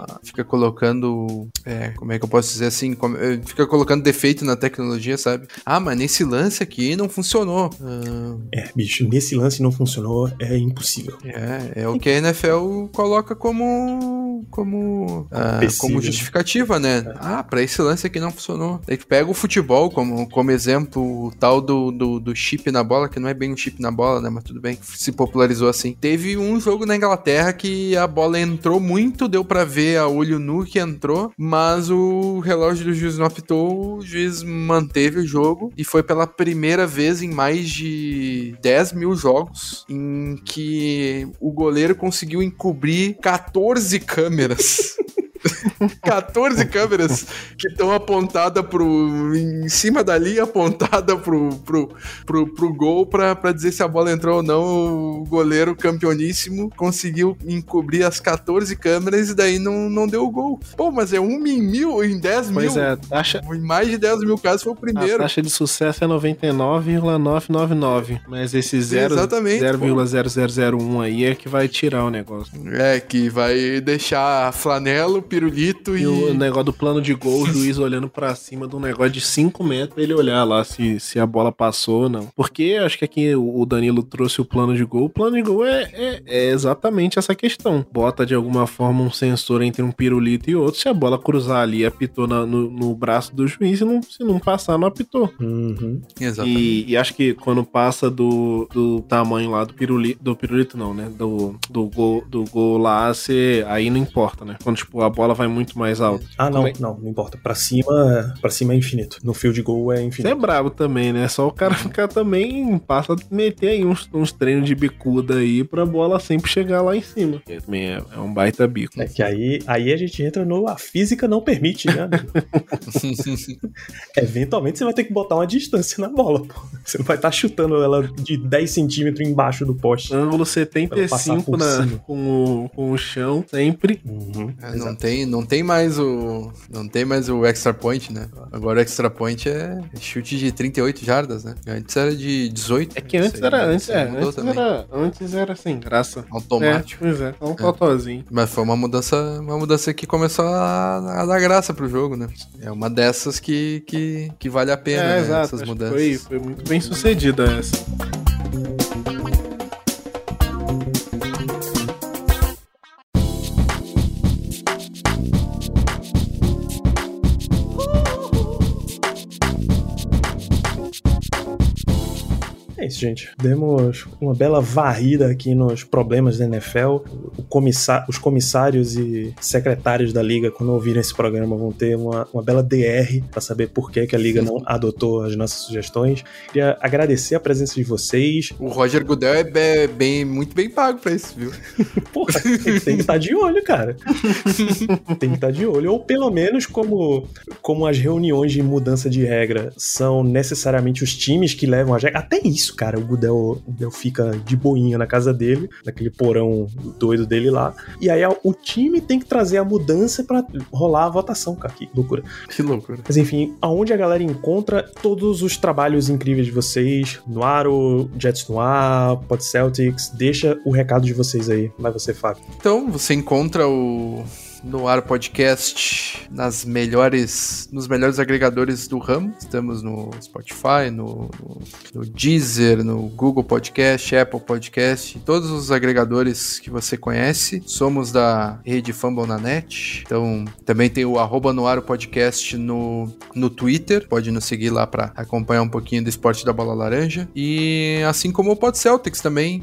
como é que eu posso dizer assim? Fica colocando defeito na tecnologia, sabe? Mas nesse lance aqui não funcionou. Bicho, nesse lance não funcionou, é impossível. É o que a NFL coloca como justificativa, né? Pra esse lance aqui não funcionou. Daí tu pega o futebol como exemplo, o tal do chip na bola, que não é bem um chip na bola, né? Mas tudo bem, se popularizou assim. Teve um jogo na Inglaterra que a bola entrou muito, deu pra ver a olho nu que entrou, mas o relógio do juiz não apitou, o juiz manteve o jogo e foi pela primeira vez em mais de 10 mil jogos em que o goleiro conseguiu encobrir 14 câmeras. 14 câmeras que estão apontadas em cima da linha, apontada pro gol pra dizer se a bola entrou ou não. O goleiro campeoníssimo conseguiu encobrir as 14 câmeras e daí não deu o gol. Pô, mas é 1 em 1000, em 10 Pois mil. Em mais de 10 mil casos foi o A primeiro. taxa de sucesso é 99,999. Mas esse 0,0001 aí é que vai tirar o negócio. Que vai deixar a flanela, o pirulito dito E o negócio do plano de gol, o juiz olhando pra cima de um negócio de 5 metros pra ele olhar lá se a bola passou ou não. Porque acho que aqui o Danilo trouxe o plano de gol. O plano de gol é exatamente essa questão. Bota de alguma forma um sensor entre um pirulito e outro. Se a bola cruzar ali, apitou no braço do juiz. Se não passar, não apitou. Uhum. Exatamente. E acho que quando passa do tamanho lá do pirulito não, né? Do gol lá, aí não importa, né? Quando tipo, a bola vai muito mais alto. Ah, não importa. Pra cima é infinito. No field goal é Você é infinito. brabo também, né? Só o cara ficar também, passa a meter aí uns treinos de bicuda aí pra bola sempre chegar lá em cima. Que também é um baita bico. É que aí a gente entra no... A física não permite, né? Eventualmente você vai ter que botar uma distância na bola, pô. Você não vai estar chutando ela de 10 centímetros embaixo do poste. Ângulo 75 com o chão, sempre. Uhum, Não tem mais o extra point, né? Agora o extra point é chute de 38 jardas, né? Antes era de 18. É que antes era sem graça. Automático. Pois é, um totozinho. Mas foi uma mudança que começou a dar graça pro jogo, né? É uma dessas que vale a pena, né? Exato. Essas Acho mudanças. que foi muito bem sucedida essa. É isso, gente. Demos uma bela varrida aqui nos problemas da NFL. Os comissários e secretários da liga, quando ouvirem esse programa, vão ter uma bela DR para saber por que a liga não adotou as nossas sugestões. Queria agradecer a presença de vocês. O Roger Goodell é muito bem pago pra isso, viu? Porra, tem que estar de olho, cara. Tem que estar de olho. Ou pelo menos como as reuniões de mudança de regra são necessariamente os times que levam a regra. Até isso, cara, o Goodell fica de boinha na casa dele, naquele porão doido dele lá. E aí o time tem que trazer a mudança pra rolar a votação, cara. Que loucura. Que loucura. Mas enfim, aonde a galera encontra todos os trabalhos incríveis de vocês, no Aro, Jets no Ar, Pod Celtics, deixa o recado de vocês aí. Vai você, Fábio. Então, você encontra o No Ar Podcast nos melhores agregadores do ramo. Estamos no Spotify, no Deezer, no Google Podcast, Apple Podcast, todos os agregadores que você conhece. Somos da rede Fumble na Net. Então, também tem o @NoAro Podcast no Twitter. Pode nos seguir lá para acompanhar um pouquinho do esporte da bola laranja. E assim como o Pod Celtics também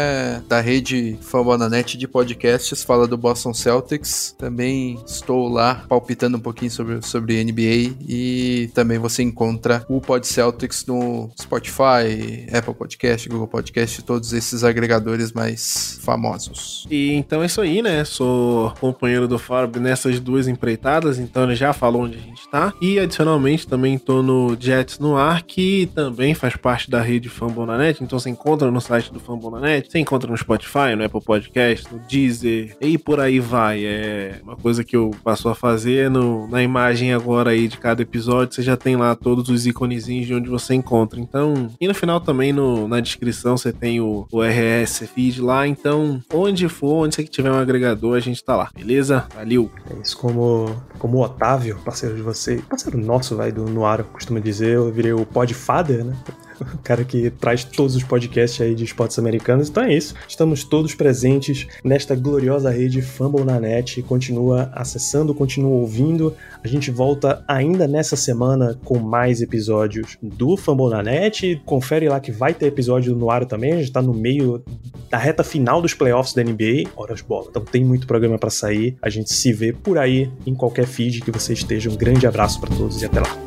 é da rede Fumble na Net de podcasts, fala do Boston Celtics. Também estou lá palpitando um pouquinho sobre NBA e também você encontra o Pod Celtics no Spotify, Apple Podcast, Google Podcast, todos esses agregadores mais famosos. E então é isso aí, né? Sou companheiro do Fábio nessas duas empreitadas, então ele já falou onde a gente tá. E adicionalmente também tô no Jets no Ar, que também faz parte da rede Fumble na Net, então você encontra no site do Fumble na Net, você encontra no Spotify, no Apple Podcast, no Deezer, e por aí vai. Uma coisa que eu passo a fazer na imagem agora aí de cada episódio, você já tem lá todos os iconezinhos de onde você encontra. Então, e no final também na descrição você tem o RS Feed lá, então onde você que tiver um agregador, a gente tá lá, beleza? Valeu! É isso, como o Otávio, parceiro de vocês, parceiro nosso, vai, do Noaro, costuma dizer, eu virei o Podfather, né? O cara que traz todos os podcasts aí de esportes americanos. Então é isso. Estamos todos presentes nesta gloriosa rede Fumble na Net. Continua acessando, continua ouvindo. A gente volta ainda nessa semana com mais episódios do Fumble na Net. Confere lá que vai ter episódio no ar também. A gente tá no meio da reta final dos playoffs da NBA. Horas bola. Então tem muito programa pra sair. A gente se vê por aí em qualquer feed que você esteja. Um grande abraço pra todos e até lá.